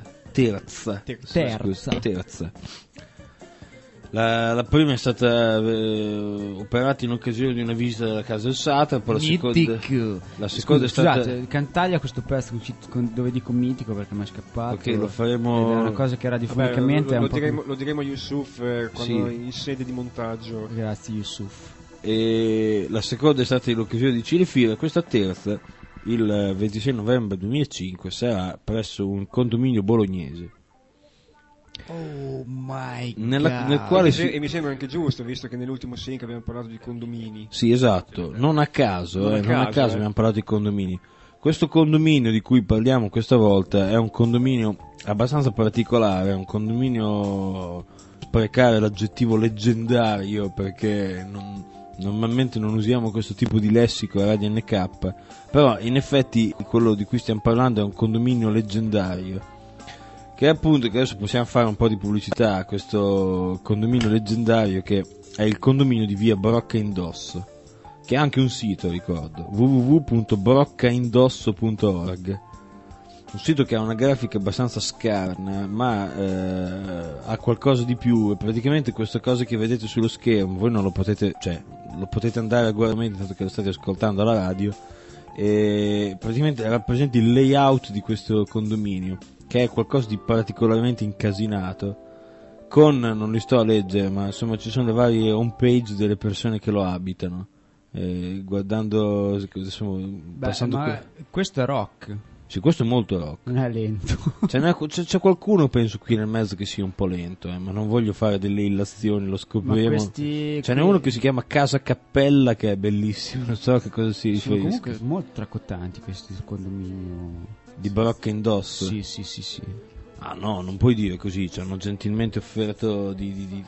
La prima è stata operata in occasione di una visita della casa del Satrapo, la seconda è stata. Scusate, cantaglia questo pezzo dove dico mitico perché mi è scappato. Ok, lo faremo. Ed è una cosa che radiofonicamente lo diremo a Yusuf quando in sede di montaggio. Grazie Yusuf. E la seconda è stata in occasione di Cinefila, questa terza il 26 novembre 2005 sarà presso un condominio bolognese. Oh my god. Nel quale E mi sembra anche giusto, visto che nell'ultimo sync abbiamo parlato di condomini. Sì, esatto, non a caso abbiamo parlato di condomini. Questo condominio di cui parliamo questa volta è un condominio abbastanza particolare, è un condominio, sprecare l'aggettivo leggendario perché normalmente non usiamo questo tipo di lessico a Radio NK, però in effetti quello di cui stiamo parlando è un condominio leggendario, che è appunto, che adesso possiamo fare un po' di pubblicità a questo condominio leggendario, che è il condominio di via Brocca Indosso, che ha anche un sito, ricordo, www.broccaindosso.org, un sito che ha una grafica abbastanza scarna, ma ha qualcosa di più, e praticamente questa cosa che vedete sullo schermo, voi non lo potete, cioè lo potete andare a guardare tanto che lo state ascoltando alla radio, e praticamente rappresenta il layout di questo condominio, che è qualcosa di particolarmente incasinato, non li sto a leggere, ma insomma ci sono le varie home page delle persone che lo abitano, guardando, insomma, passando questo è rock. Sì, questo è molto rock. Non è lento. C'è qualcuno, penso, qui nel mezzo che sia un po' lento, ma non voglio fare delle illazioni, lo scopriremo. Ce n'è uno che si chiama Casa Cappella, che è bellissimo, non so che cosa si riferisce. Sono comunque molto tracottanti questi condominio. Di Brocca Indosso? Sì. Ah no, non puoi dire così, ci hanno gentilmente offerto di...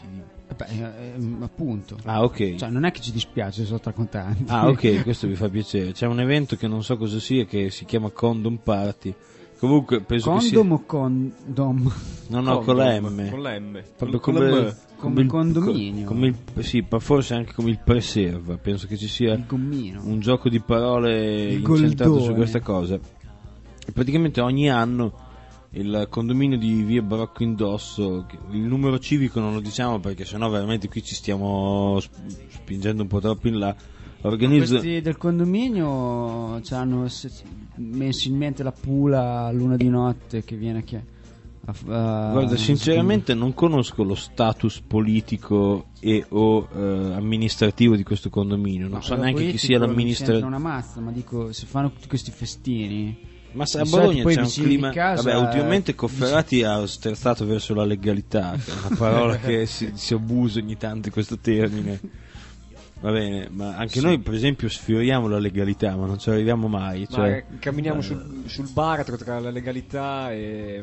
appunto. Ah, ok. Cioè, non è che ci dispiace, sono tracontanti. Ah, ok, questo mi fa piacere. C'è un evento che non so cosa sia, che si chiama Condom Party. Comunque penso condom che sia... o condom? No, con la M. Con la M. Proprio come il condominio. Sì, forse anche come il preserva. Penso che ci sia il gommino, un gioco di parole incentrato su questa cosa. E praticamente ogni anno il condominio di via Brocca Indosso, il numero civico non lo diciamo perché sennò veramente qui ci stiamo spingendo un po' troppo in là, Questi del condominio hanno mensilmente la pula a luna di notte che viene Guarda, sinceramente non conosco lo status politico e o amministrativo di questo condominio, non so neanche chi sia l'amministratore. Non una mazza, ma dico, se fanno tutti questi festini. Ma a Bologna c'è un clima. Casa, vabbè, ultimamente Cofferati ha sterzato verso la legalità, che è una parola che si abusa ogni tanto in questo termine. Va bene, ma anche noi per esempio sfioriamo la legalità, ma non ci arriviamo mai. Cioè, camminiamo sul baratro tra la legalità e.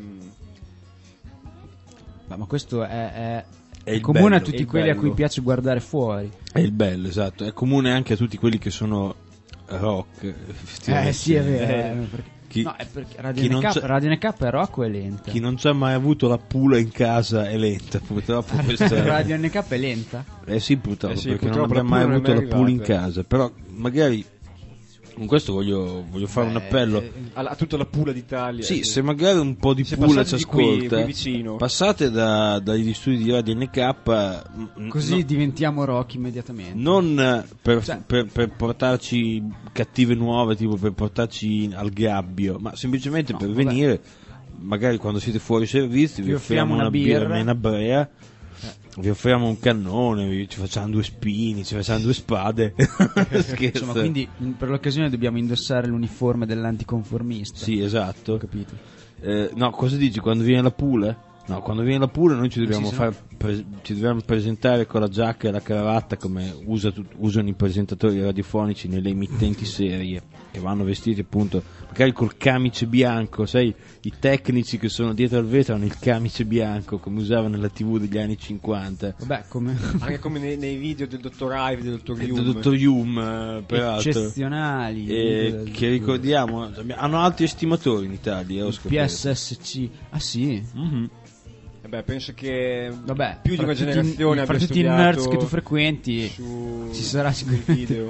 Ma questo è il comune bello, a tutti quelli a cui piace guardare fuori. È il bello, esatto. È comune anche a tutti quelli che sono rock. Sì, è vero. È perché Radio NK è rock o è lenta? Chi non ci ha mai avuto la pula in casa è lenta, purtroppo. Radio NK è lenta? Sì, purtroppo, perché purtroppo non abbiamo mai avuto la pula in arrivata. casa. Però magari con questo voglio fare un appello a tutta la pula d'Italia. Sì, se magari un po' di pula ci ascolta, qui vicino. Passate dagli studi di Radio NK, così diventiamo rock immediatamente. Non per portarci cattive nuove, tipo per portarci al gabbio, ma semplicemente per venire, magari quando siete fuori servizio vi offriamo una birra, una brea. Vi offriamo un cannone, ci facciamo 2 spini, ci facciamo 2 spade. Insomma, quindi per l'occasione dobbiamo indossare l'uniforme dell'anticonformista. Sì, esatto. Ho capito. No, cosa dici? Quando viene la pula? No, quando viene la pula noi ci dobbiamo ci dobbiamo presentare con la giacca e la cravatta come usano i presentatori radiofonici nelle emittenti serie, che vanno vestiti appunto magari col camice bianco, sai, i tecnici che sono dietro al vetro hanno il camice bianco come usavano nella TV degli anni 50. Vabbè, anche come nei video del dottor Ive, del dottor Hume. Del dottor Hume, peraltro. Eccezionali. Che ricordiamo, hanno altri estimatori in Italia. PSSC. Ah sì? Mm-hmm. Penso che più di una generazione fra tutti i nerds che tu frequenti ci sarà sicuramente video.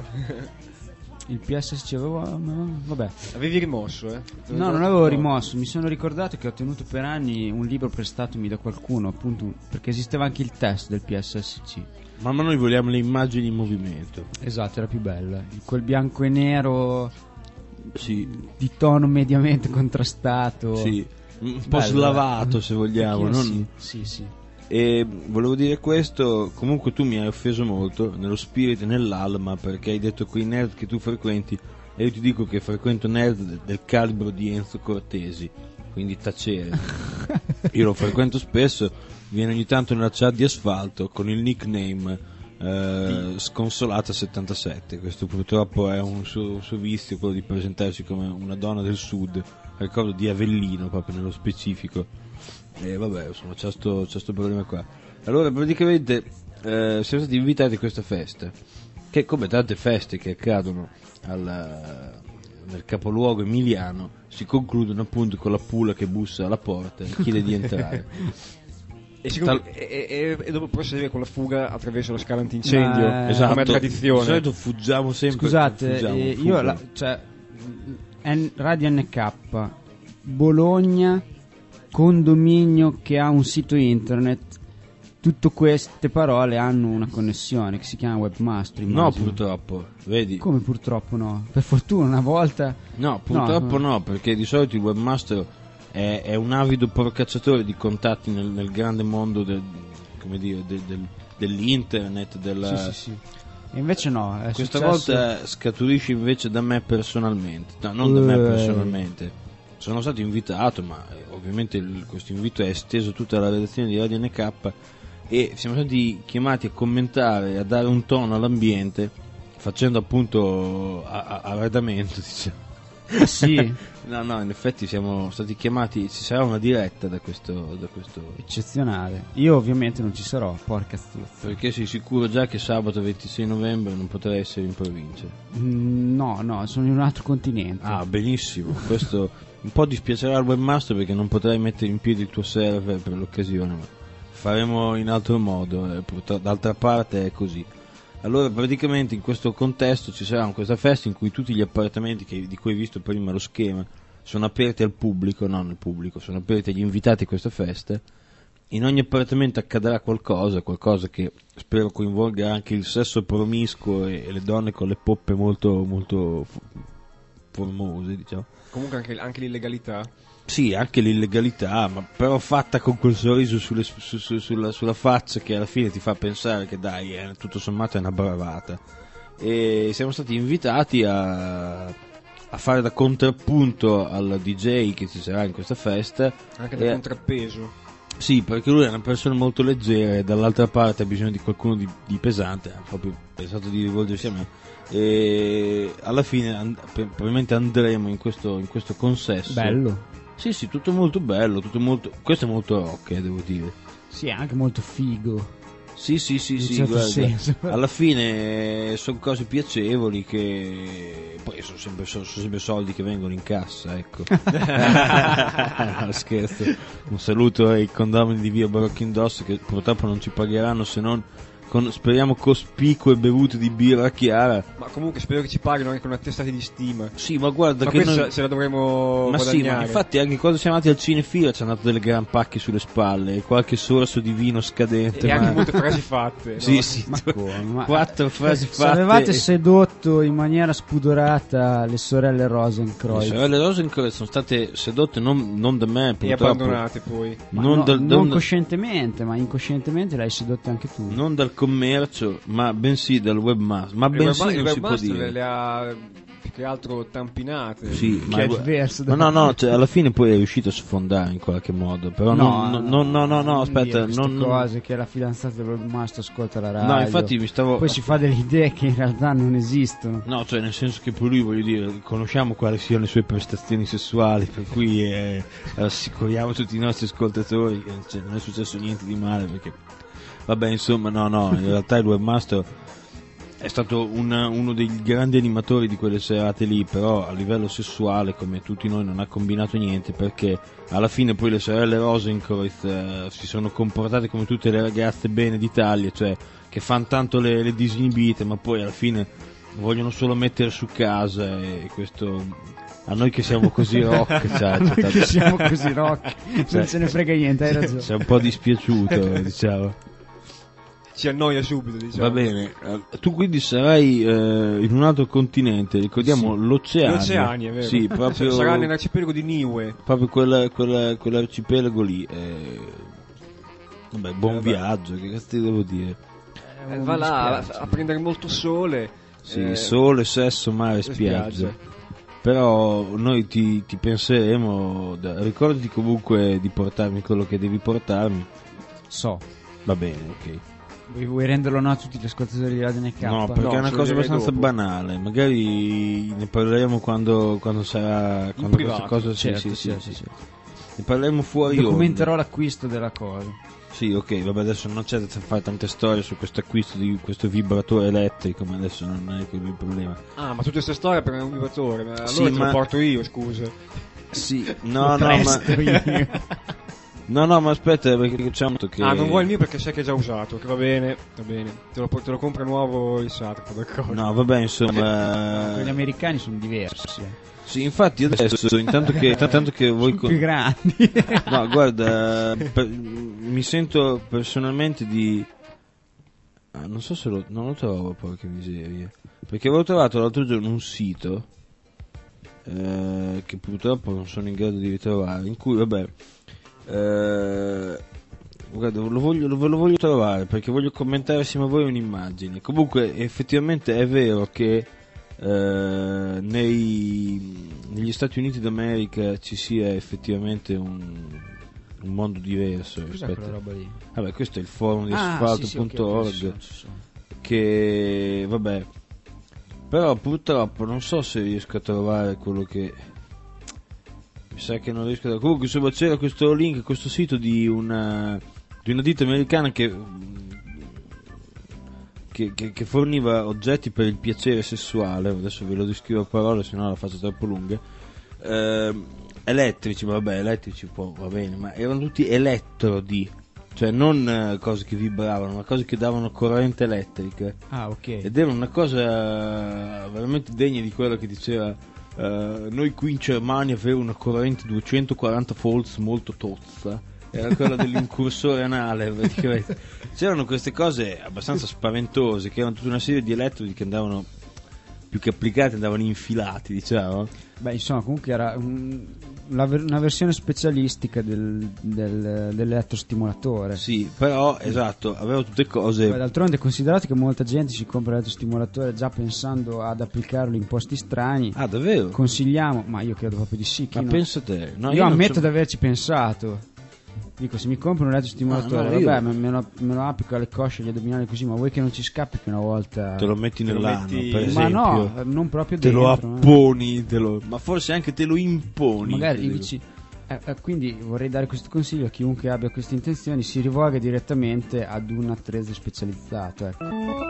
Il PSSC vabbè. Avevi rimosso, No, non avevo rimosso, mi sono ricordato che ho tenuto per anni un libro prestatomi da qualcuno, appunto, perché esisteva anche il test del PSSC. Ma noi vogliamo le immagini in movimento. Esatto, era più bella. Quel bianco e nero, sì, di tono mediamente contrastato. Sì. Un po' slavato, se vogliamo, non... Sì. E volevo dire questo, comunque tu mi hai offeso molto nello spirito e nell'alma, perché hai detto quei nerd che tu frequenti, e io ti dico che frequento nerd del calibro di Enzo Cortesi, quindi tacere. Io lo frequento spesso, viene ogni tanto nella chat di Asfalto con il nickname Sconsolata77. Questo purtroppo è un suo vizio, quello di presentarsi come una donna del sud. Ricordo di Avellino proprio nello specifico. E vabbè, insomma, c'è sto problema qua. Allora praticamente siamo stati invitati a questa festa, che come tante feste che accadono nel capoluogo emiliano si concludono appunto con la pula che bussa alla porta e chiede di entrare. E dopo prosegue con la fuga attraverso la scala antincendio, esatto, come tradizione. Di solito fuggiamo sempre. Scusate, Radio NK, Bologna, condominio che ha un sito internet, tutte queste parole hanno una connessione che si chiama webmaster. No, purtroppo, vedi. Come purtroppo no? Per fortuna una volta. No, purtroppo no, perché di solito il webmaster è un avido procacciatore di contatti nel grande mondo dell'internet. Sì. E invece no, questa volta scaturisce invece da me personalmente. No, non da me personalmente. Sono stato invitato, ma ovviamente questo invito è esteso a tutta la redazione di Radio NK e siamo stati chiamati a commentare, a dare un tono all'ambiente, facendo appunto arredamento, diciamo. Sì. No, in effetti siamo stati chiamati, ci sarà una diretta da questo eccezionale. Io ovviamente non ci sarò, porca stuzza. Perché sei sicuro già che sabato 26 novembre non potrai essere in provincia? No, sono in un altro continente. Ah, benissimo. Questo un po' dispiacerà al webmaster perché non potrai mettere in piedi il tuo server per l'occasione, ma faremo in altro modo, d'altra parte è così. Allora praticamente in questo contesto ci sarà questa festa in cui tutti gli appartamenti di cui hai visto prima lo schema sono aperti al pubblico, non al pubblico, sono aperti agli invitati a questa festa in ogni appartamento accadrà qualcosa che spero coinvolga anche il sesso promiscuo e le donne con le poppe molto molto formose, diciamo. Comunque anche l'illegalità. Sì, anche l'illegalità, ma però fatta con quel sorriso sulla faccia che alla fine ti fa pensare che dai, tutto sommato è una bravata. E siamo stati invitati a fare da contrappunto al DJ che ci sarà in questa festa. Anche da contrappeso. Sì, perché lui è una persona molto leggera e dall'altra parte ha bisogno di qualcuno di pesante, ha proprio pensato di rivolgersi a me. E alla fine probabilmente andremo in questo consesso. Bello. Sì, tutto molto bello, questo è molto rock, devo dire. Sì, è anche molto figo. Sì, certo guarda, senso. alla fine sono cose piacevoli che poi sono sempre soldi che vengono in cassa, ecco. No, scherzo. Un saluto ai condomini di via Barocco Indosso che purtroppo non ci pagheranno se non speriamo cospicue bevute di birra chiara. Ma comunque spero che ci paghino anche una testata di stima. Sì, ma guarda Ma che questa se la dovremo ma guadagnare. sì, ma infatti anche quando siamo andati al cinefila ci hanno dato delle gran pacche sulle spalle, qualche sorso di vino scadente. E anche molte frasi fatte. Sì, no? sì, Ma come? Ma 4 frasi se fatte. avevate sedotto in maniera spudorata le sorelle Le Rosenkreuz, sorelle Rosenkreuz sono state sedotte non da me, E purtroppo. abbandonate poi. ma Non coscientemente, ma incoscientemente l'hai sedotte anche tu. non dal commercio, ma bensì dal webmaster. Ma bensì il non si può webmaster dire. le ha più che altro tampinate. Sì, Che è diverso da... no, cioè, alla fine poi è riuscito a sfondare in qualche modo, però no, aspetta, queste cose che la fidanzata del webmaster ascolta la radio. No, infatti mi stavo Poi si fa delle idee che in realtà non esistono. No, cioè nel senso che poi lui, voglio dire, conosciamo quali siano le sue prestazioni sessuali, per cui assicuriamo tutti i nostri ascoltatori che cioè, non è successo niente di male, perché vabbè, insomma, no, in realtà il webmaster è stato uno dei grandi animatori di quelle serate lì, però a livello sessuale, come tutti noi, non ha combinato niente, perché alla fine poi le sorelle Rosenkreuz si sono comportate come tutte le ragazze bene d'Italia, cioè che fanno tanto le disinibite, ma poi alla fine vogliono solo mettere su casa, e questo a noi che siamo così rock, cioè, Che siamo così rock, non se ne frega niente, hai ragione. c'è un po' dispiaciuto, diciamo. Ci annoia subito, diciamo. Va bene, tu quindi sarai in un altro continente, ricordiamo l'Oceania. L'Oceania, è vero. Sì, proprio, Sarà nell'arcipelago di Niue. proprio quell'arcipelago lì. Vabbè, buon viaggio, che cazzo ti devo dire? Va là a prendere molto sole. Sì, sole, sesso, mare, spiaggia. Però noi ti penseremo, ricordati comunque di portarmi quello che devi portarmi. So. Va bene, ok. Vuoi renderlo no a tutti gli ascoltatori di Radio NK? No, perché è una ce lo cosa direi abbastanza dopo. banale. Magari ne parleremo quando sarà. Quando privato, questa cosa certo, sì. certo. Ne parleremo fuori. Documenterò l'acquisto della cosa. Sì, ok, vabbè, adesso non c'è da fare tante storie su questo acquisto di questo vibratore elettrico, ma adesso non è quello il problema. Ah, ma tutte queste storie per un vibratore. Ma allora Sì, te ma- lo porto io, scusa. Sì, no, ma aspetta, perché c'è un che. Ah, non vuoi il mio perché sai che è già usato. Che va bene. Te lo compra nuovo il Satco, d'accordo. No, vabbè, insomma. Gli americani sono diversi. Sì, infatti adesso, intanto che voi. Più grandi. No, guarda, mi sento personalmente di. Non so se non lo trovo, porca miseria. Perché avevo trovato l'altro giorno un sito che purtroppo non sono in grado di ritrovare, in cui, vabbè, guarda, lo voglio trovare perché voglio commentare assieme a voi un'immagine. Comunque, effettivamente è vero che negli Stati Uniti d'America ci sia effettivamente un mondo diverso Cos'è rispetto. quella roba lì? Vabbè, questo è il forum di Ah, asfalto.org, sì, ok, che vabbè, però purtroppo non so se riesco a trovare quello che mi sa che non riesco a. Comunque insomma c'era questo link, questo sito di una ditta americana che forniva oggetti per il piacere sessuale. Adesso ve lo descrivo a parole, se no la faccio troppo lunga. Elettrici, vabbè, elettrici va bene, ma erano tutti elettrodi, cioè non cose che vibravano, ma cose che davano corrente elettrica. Ah, ok. Ed era una cosa veramente degna di quello che diceva noi qui in Germania avere una corrente 240 volts molto tozza era quello dell'incursore anale praticamente. C'erano queste cose abbastanza spaventose, che erano tutta una serie di elettrodi che andavano, più che applicati, andavano infilati, diciamo. Beh, insomma, comunque era una versione specialistica dell'elettrostimolatore. Sì, però esatto, aveva tutte cose. Beh, d'altronde, considerato che molta gente si compra l'elettrostimolatore già pensando ad applicarlo in posti strani, Ah, davvero? consigliamo, ma io credo proprio di sì. Ma penso te. No, io non ammetto so- di averci pensato. Dico, se mi compro un elettrostimolatore, Ah, no, io- vabbè, me lo applico alle cosce, agli addominali così, ma vuoi che non ci scappi che una volta... Te lo metti Te lo nell'anno, metti- per Ma esempio. no, non proprio Te dentro. lo apponi, ma forse anche te lo imponi. Magari credo. dici... quindi vorrei dare questo consiglio a chiunque abbia queste intenzioni, si rivolga direttamente ad un attrezzo specializzato, ecco.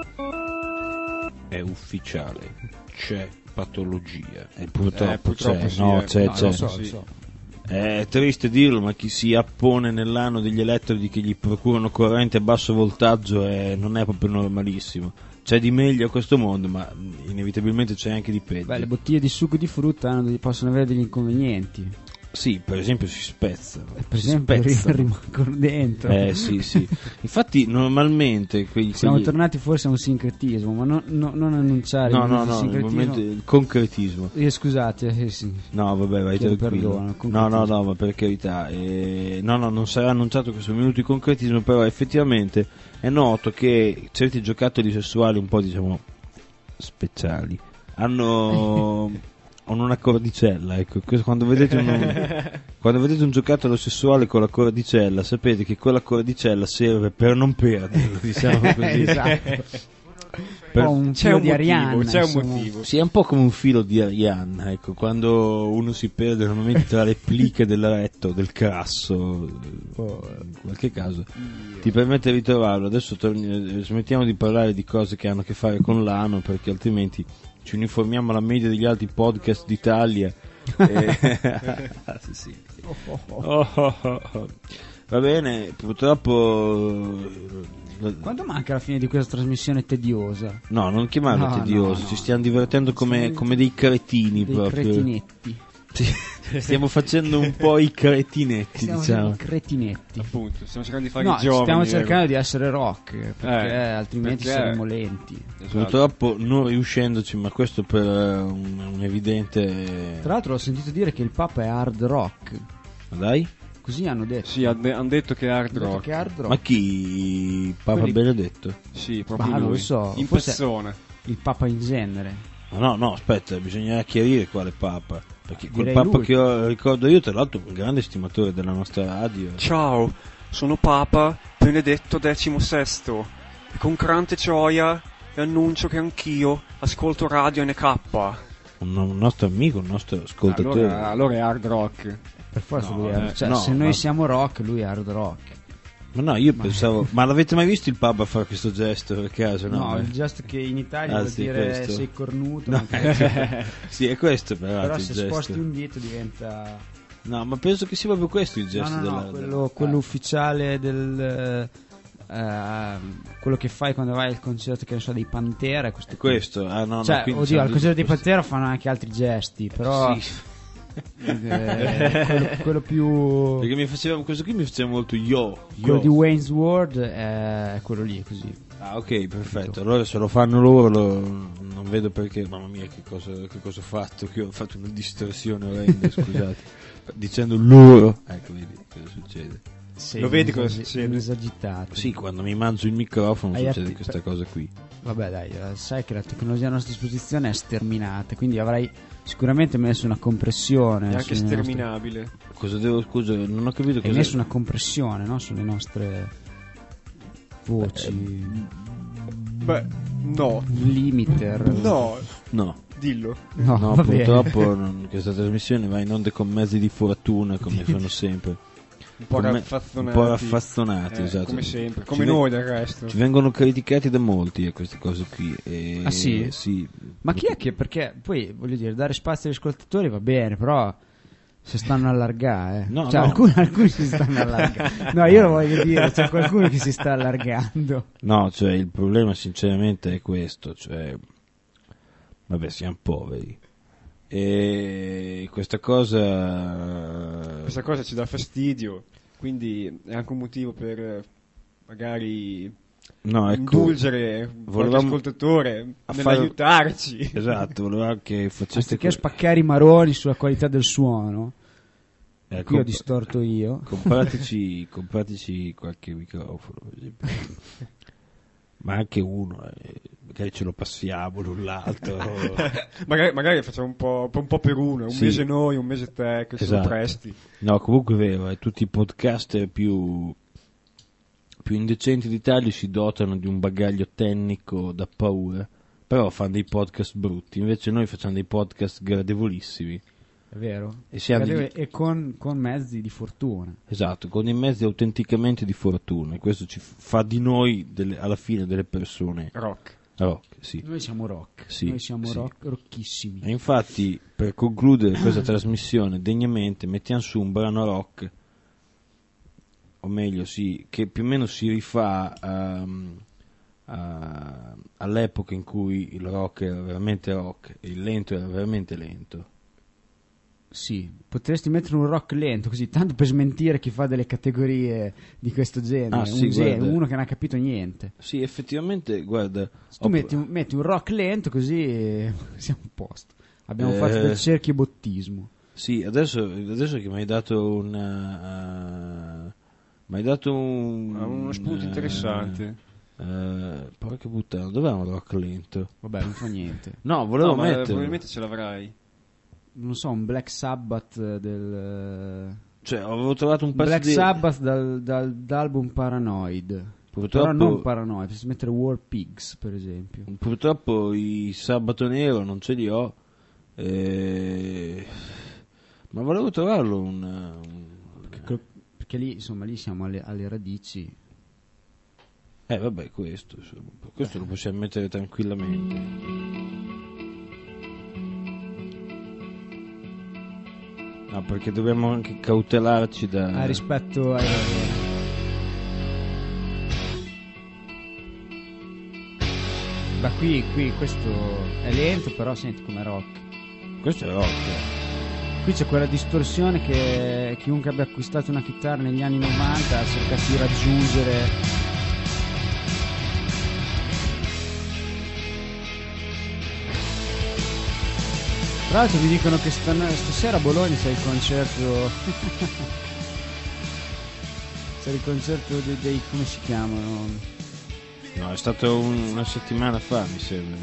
È ufficiale, c'è patologia. E purtroppo, purtroppo c'è, sì, no, c'è, No, c'è. lo so, sì. lo so. È triste dirlo, ma chi si appone nell'ano degli elettrodi che gli procurano corrente a basso voltaggio non è proprio normalissimo. C'è di meglio a questo mondo, ma inevitabilmente c'è anche di peggio. Beh, le bottiglie di succo di frutta possono avere degli inconvenienti. Sì, per esempio si spezzano. Per Si esempio spezzano. rimangono dentro. Sì, sì. Infatti normalmente Siamo tornati forse a un sincretismo, ma non annunciare No, il no, no, sincretismo. normalmente il concretismo. Scusate, sì. No, vabbè, vai Chiedo tranquillo. perdono, No, concretismo. no, ma per carità. No, non sarà annunciato questo minuto di concretismo, però effettivamente è noto che certi giocattoli sessuali un po', diciamo, speciali hanno una cordicella, ecco. Quando vedete un giocattolo sessuale con la cordicella, sapete che quella cordicella serve per non perderlo, diciamo così. Esatto. Per- Un C'è filo un di motivo, Arianna, c'è un insomma. motivo. Sì, è un po' come un filo di Arianna, ecco, quando uno si perde normalmente tra le pliche del retto, del crasso, in qualche caso, ti permette di ritrovarlo. Adesso smettiamo di parlare di cose che hanno a che fare con l'ano, perché altrimenti ci uniformiamo alla media degli altri podcast d'Italia. Sì. Va bene, purtroppo... Quanto manca alla fine di questa trasmissione tediosa? No, non chiamarlo No, tedioso, no. ci stiamo divertendo come dei cretini Dei proprio. cretinetti. Sì, stiamo facendo un po' i cretinetti, Stiamo diciamo. dei cretinetti. Appunto, stiamo cercando di fare No, i giovani. stiamo vero? cercando di essere rock, perché altrimenti perché- saremo lenti. Esatto. Purtroppo non riuscendoci, ma questo per un evidente... Tra l'altro ho sentito dire che il Papa è hard rock. Ma dai? Così hanno detto. Sì, hanno detto che è hard Hanno detto rock. che è hard rock. Ma chi? Papa Quelli- Benedetto? Sì, proprio Ma non lui. lo so, In forse- persona. Il Papa in genere. No, aspetta, bisogna chiarire quale Papa. Perché quel Direi Papa lui. che ricordo io, tra l'altro, un grande stimatore della nostra radio. Ciao, sono Papa Benedetto XVI e con grande gioia vi annuncio che anch'io ascolto Radio NK. Un nostro amico, un nostro ascoltatore. Allora è hard rock. Per forza No, lui è cioè, no, se noi ma- siamo rock, lui è hard rock. Ma no, io pensavo... Ma l'avete mai visto il Papa fare questo gesto per caso? No, No, il gesto che in Italia Ah, vuol sì, dire questo. sei cornuto, No. ma Sì, è questo però però il se gesto. sposti un dito diventa... No, ma penso che sia proprio questo il No, gesto no, della... quello ufficiale del... quello che fai quando vai al concerto, che ne so, dei Pantera, questo qui. Questo? Ah, no, Cioè, no, quindi oddio, al sono concerto dei questi- Pantera fanno anche altri gesti, però Sì, quello più... perché questo qui mi faceva molto yo. Quello di Wayne's World è quello lì, così. Ah, ok, perfetto. Allora se lo fanno loro non vedo perché. Mamma mia, che cosa ho fatto? Che ho fatto una distorsione orrenda, scusate. Dicendo loro. Ecco, vedi cosa succede. Sì, Lo vedi cosa succede? Esagitato. Sì, quando mi mangio il microfono Hai succede atti- questa cosa qui. Vabbè, dai, sai che la tecnologia a nostra disposizione è sterminata, quindi avrai sicuramente messo una compressione. È anche sulle nostre- sterminabile. Cosa devo, scusa, non ho capito Hai cosa. messo una compressione, no? Sulle nostre voci. Beh, no. Un limiter. No, No. dillo. No, No, va bene. purtroppo questa trasmissione va in onde con mezzi di fortuna, come sono sempre. Un po' Come- raffazzonati. Un po' raffazzonati, esatto. Come sempre. Ci Come ve- noi del resto. Ci vengono criticati da molti queste cose qui. E... Ah, sì? Sì. Ma chi è che, perché poi voglio dire, dare spazio agli ascoltatori va bene, però si stanno allargare. No, cioè, no. alcuni si stanno allargando. No, io lo voglio dire, c'è qualcuno che si sta allargando. No, cioè il problema sinceramente è questo, cioè vabbè, siamo poveri. E questa cosa Questa cosa ci dà fastidio. quindi è anche un motivo per magari No, ecco, indulgere qualche volevamo ascoltatore a nell'aiutarci. Esatto, volevo che faceste Anziché spaccare i maroni sulla qualità del suono, qui ho distorto io. Comprateci qualche microfono, per esempio. Ma anche uno, magari ce lo passiamo l'un l'altro. magari facciamo un po' per uno, un mese noi, un mese te, che sono Esatto. presti. No, comunque è vero, tutti i podcaster più indecenti d'Italia si dotano di un bagaglio tecnico da paura, però fanno dei podcast brutti, invece noi facciamo dei podcast gradevolissimi. È vero. E siamo E con mezzi di fortuna. Esatto, con dei mezzi autenticamente di fortuna, e questo ci fa di noi alla fine delle persone Rock. sì. Noi siamo rock. Sì, Noi siamo sì. rocchissimi. E infatti, per concludere questa trasmissione degnamente, mettiamo su un brano rock, o meglio sì, che più o meno si rifà all'epoca in cui il rock era veramente rock e il lento era veramente lento. Sì, potresti mettere un rock lento così, tanto per smentire chi fa delle categorie di questo genere. Ah, sì, guarda. Uno che non ha capito niente. Sì, effettivamente, guarda... Se tu metti un rock lento così siamo a posto. Abbiamo fatto del cerchiobottismo. Sì, adesso che mi hai dato uno spunto interessante. Porca puttana, dov'è un rock lento? Vabbè, non fa niente. No, volevo ma mettere... probabilmente ce l'avrai. Non so, un Black Sabbath Cioè, avevo trovato un pezzo Black di... Sabbath dall'album Paranoid. Purtroppo... Però non Paranoid, potresti mettere War Pigs, per esempio. Purtroppo i Sabato Nero non ce li ho. Ma volevo trovarlo Perché lì, insomma, lì siamo alle radici. Vabbè, questo lo possiamo mettere tranquillamente. No, perché dobbiamo anche cautelarci da... rispetto ai... Ma qui questo è lento, però senti come rock. Questo è rock. Qui c'è quella distorsione che chiunque abbia acquistato una chitarra negli anni 90 ha cercato di raggiungere. Tra l'altro mi dicono che stasera a Bologna c'è il concerto c'è il concerto dei come si chiamano? No, è stato una settimana fa, mi sembra.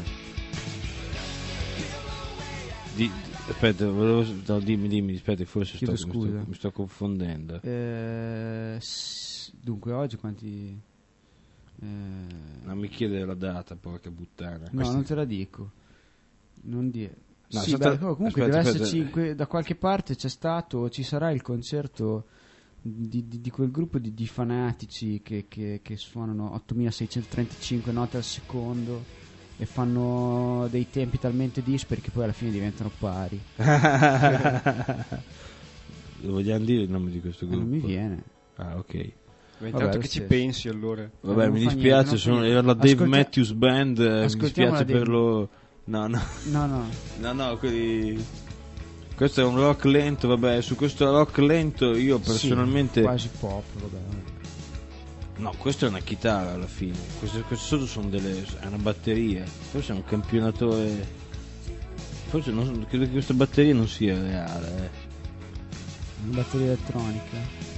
Aspetta, dimmi, aspetta, forse mi sto confondendo. Dunque, oggi quanti... Non mi chiedere la data, porca puttana. No, non te la dico. Non dire. No, sì, comunque deve esserci da qualche parte ci sarà il concerto di quel gruppo di fanatici che suonano 8635 note al secondo e fanno dei tempi talmente dispari che poi alla fine diventano pari. Lo vogliamo dire il nome di questo gruppo? Non mi viene. Ah, ok. Ma intanto che ci pensi allora? Vabbè, mi dispiace, era la Dave Matthews Band, mi dispiace per loro. No, quelli... Questo è un rock lento, vabbè, su questo rock lento io personalmente... Sì, quasi pop, vabbè. No, questo è una chitarra alla fine, questo sotto è una batteria, forse è un campionatore, forse credo che questa batteria non sia reale. Una batteria elettronica.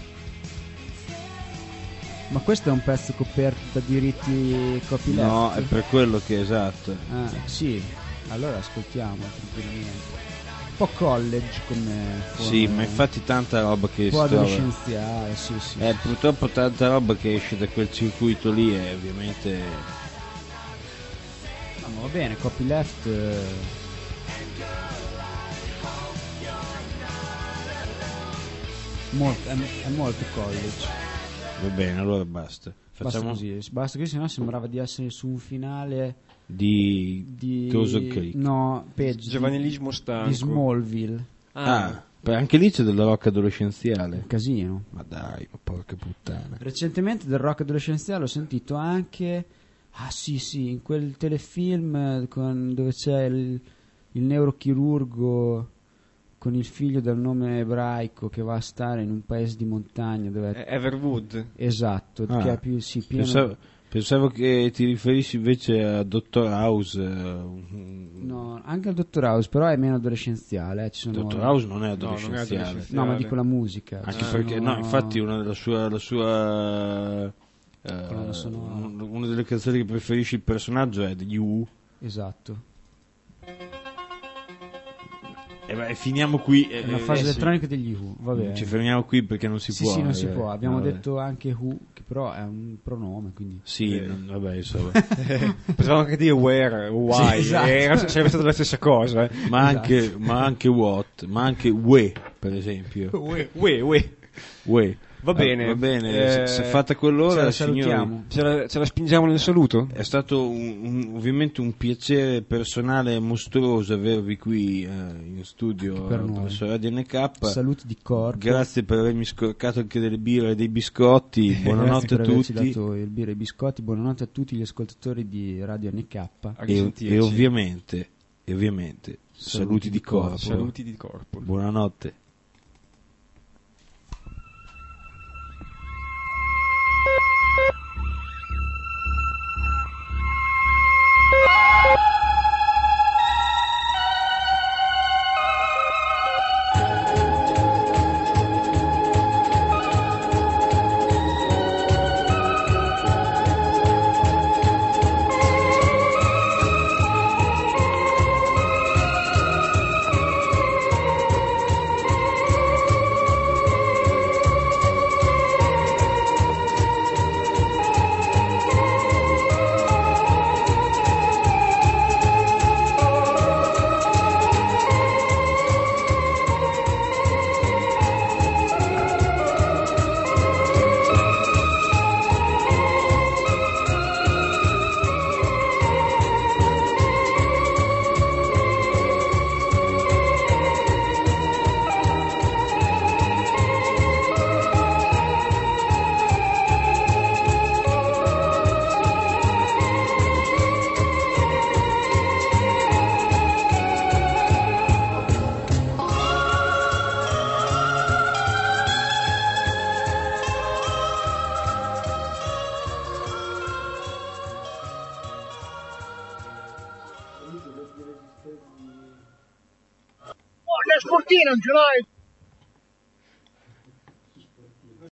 Ma questo è un pezzo coperto da diritti copyleft? No, è per quello che esatto. Ah, sì, allora ascoltiamo tranquillamente. Un po' college come sì, ma infatti tanta roba che un po' adolescenziale, sì. Purtroppo tanta roba che esce da quel circuito lì è ovviamente... No, ma va bene, copyleft... è molto college. Va bene, allora basta. Basta così, sennò sembrava di essere su un finale di Dawson's Creek. No, peggio. Giovanilismo stanco. Di Smallville. Anche lì c'è del rock adolescenziale. Un casino. Ma dai, ma porca puttana. Recentemente del rock adolescenziale ho sentito anche... Ah sì, in quel telefilm dove c'è il neurochirurgo con il figlio dal nome ebraico che va a stare in un paese di montagna dove Everwood. esatto, Ah, che è più pieno. Pensavo che ti riferissi invece a Dottor House. No, anche al Dottor House, però è meno adolescenziale. Ci sono... Dottor House non è non è adolescenziale. adolescenziale. No, ma dico la musica. Anche Ci perché, sono- no, infatti una della sua Colonna sonora. una delle canzoni che preferisci il personaggio è The You. Esatto. E finiamo qui. È una fase sì. elettronica degli Who, vabbè. Ci fermiamo qui perché non si Sì, può. sì, non si può. Abbiamo vabbè. detto anche Who, che però è un pronome, quindi... Sì, vabbè, insomma. Potevamo anche dire where o why, Sì, esatto. sarebbe stata la stessa cosa. ma anche what, ma anche we, per esempio. We. Va bene. Va bene, se fatta quell'ora, Ce la signori, salutiamo. Ce la spingiamo nel saluto? è stato ovviamente un piacere personale e mostruoso avervi qui in studio Per noi. presso Radio NK. Saluti di corpo. Grazie per avermi scorcato anche delle birre e dei biscotti. Grazie Buonanotte per a averci tutti. dato il birra e i biscotti. Buonanotte a tutti gli ascoltatori di Radio NK. A E risentirci. ovviamente, saluti di corpo. Saluti di corpo. Buonanotte. Sportina non ce l'hai?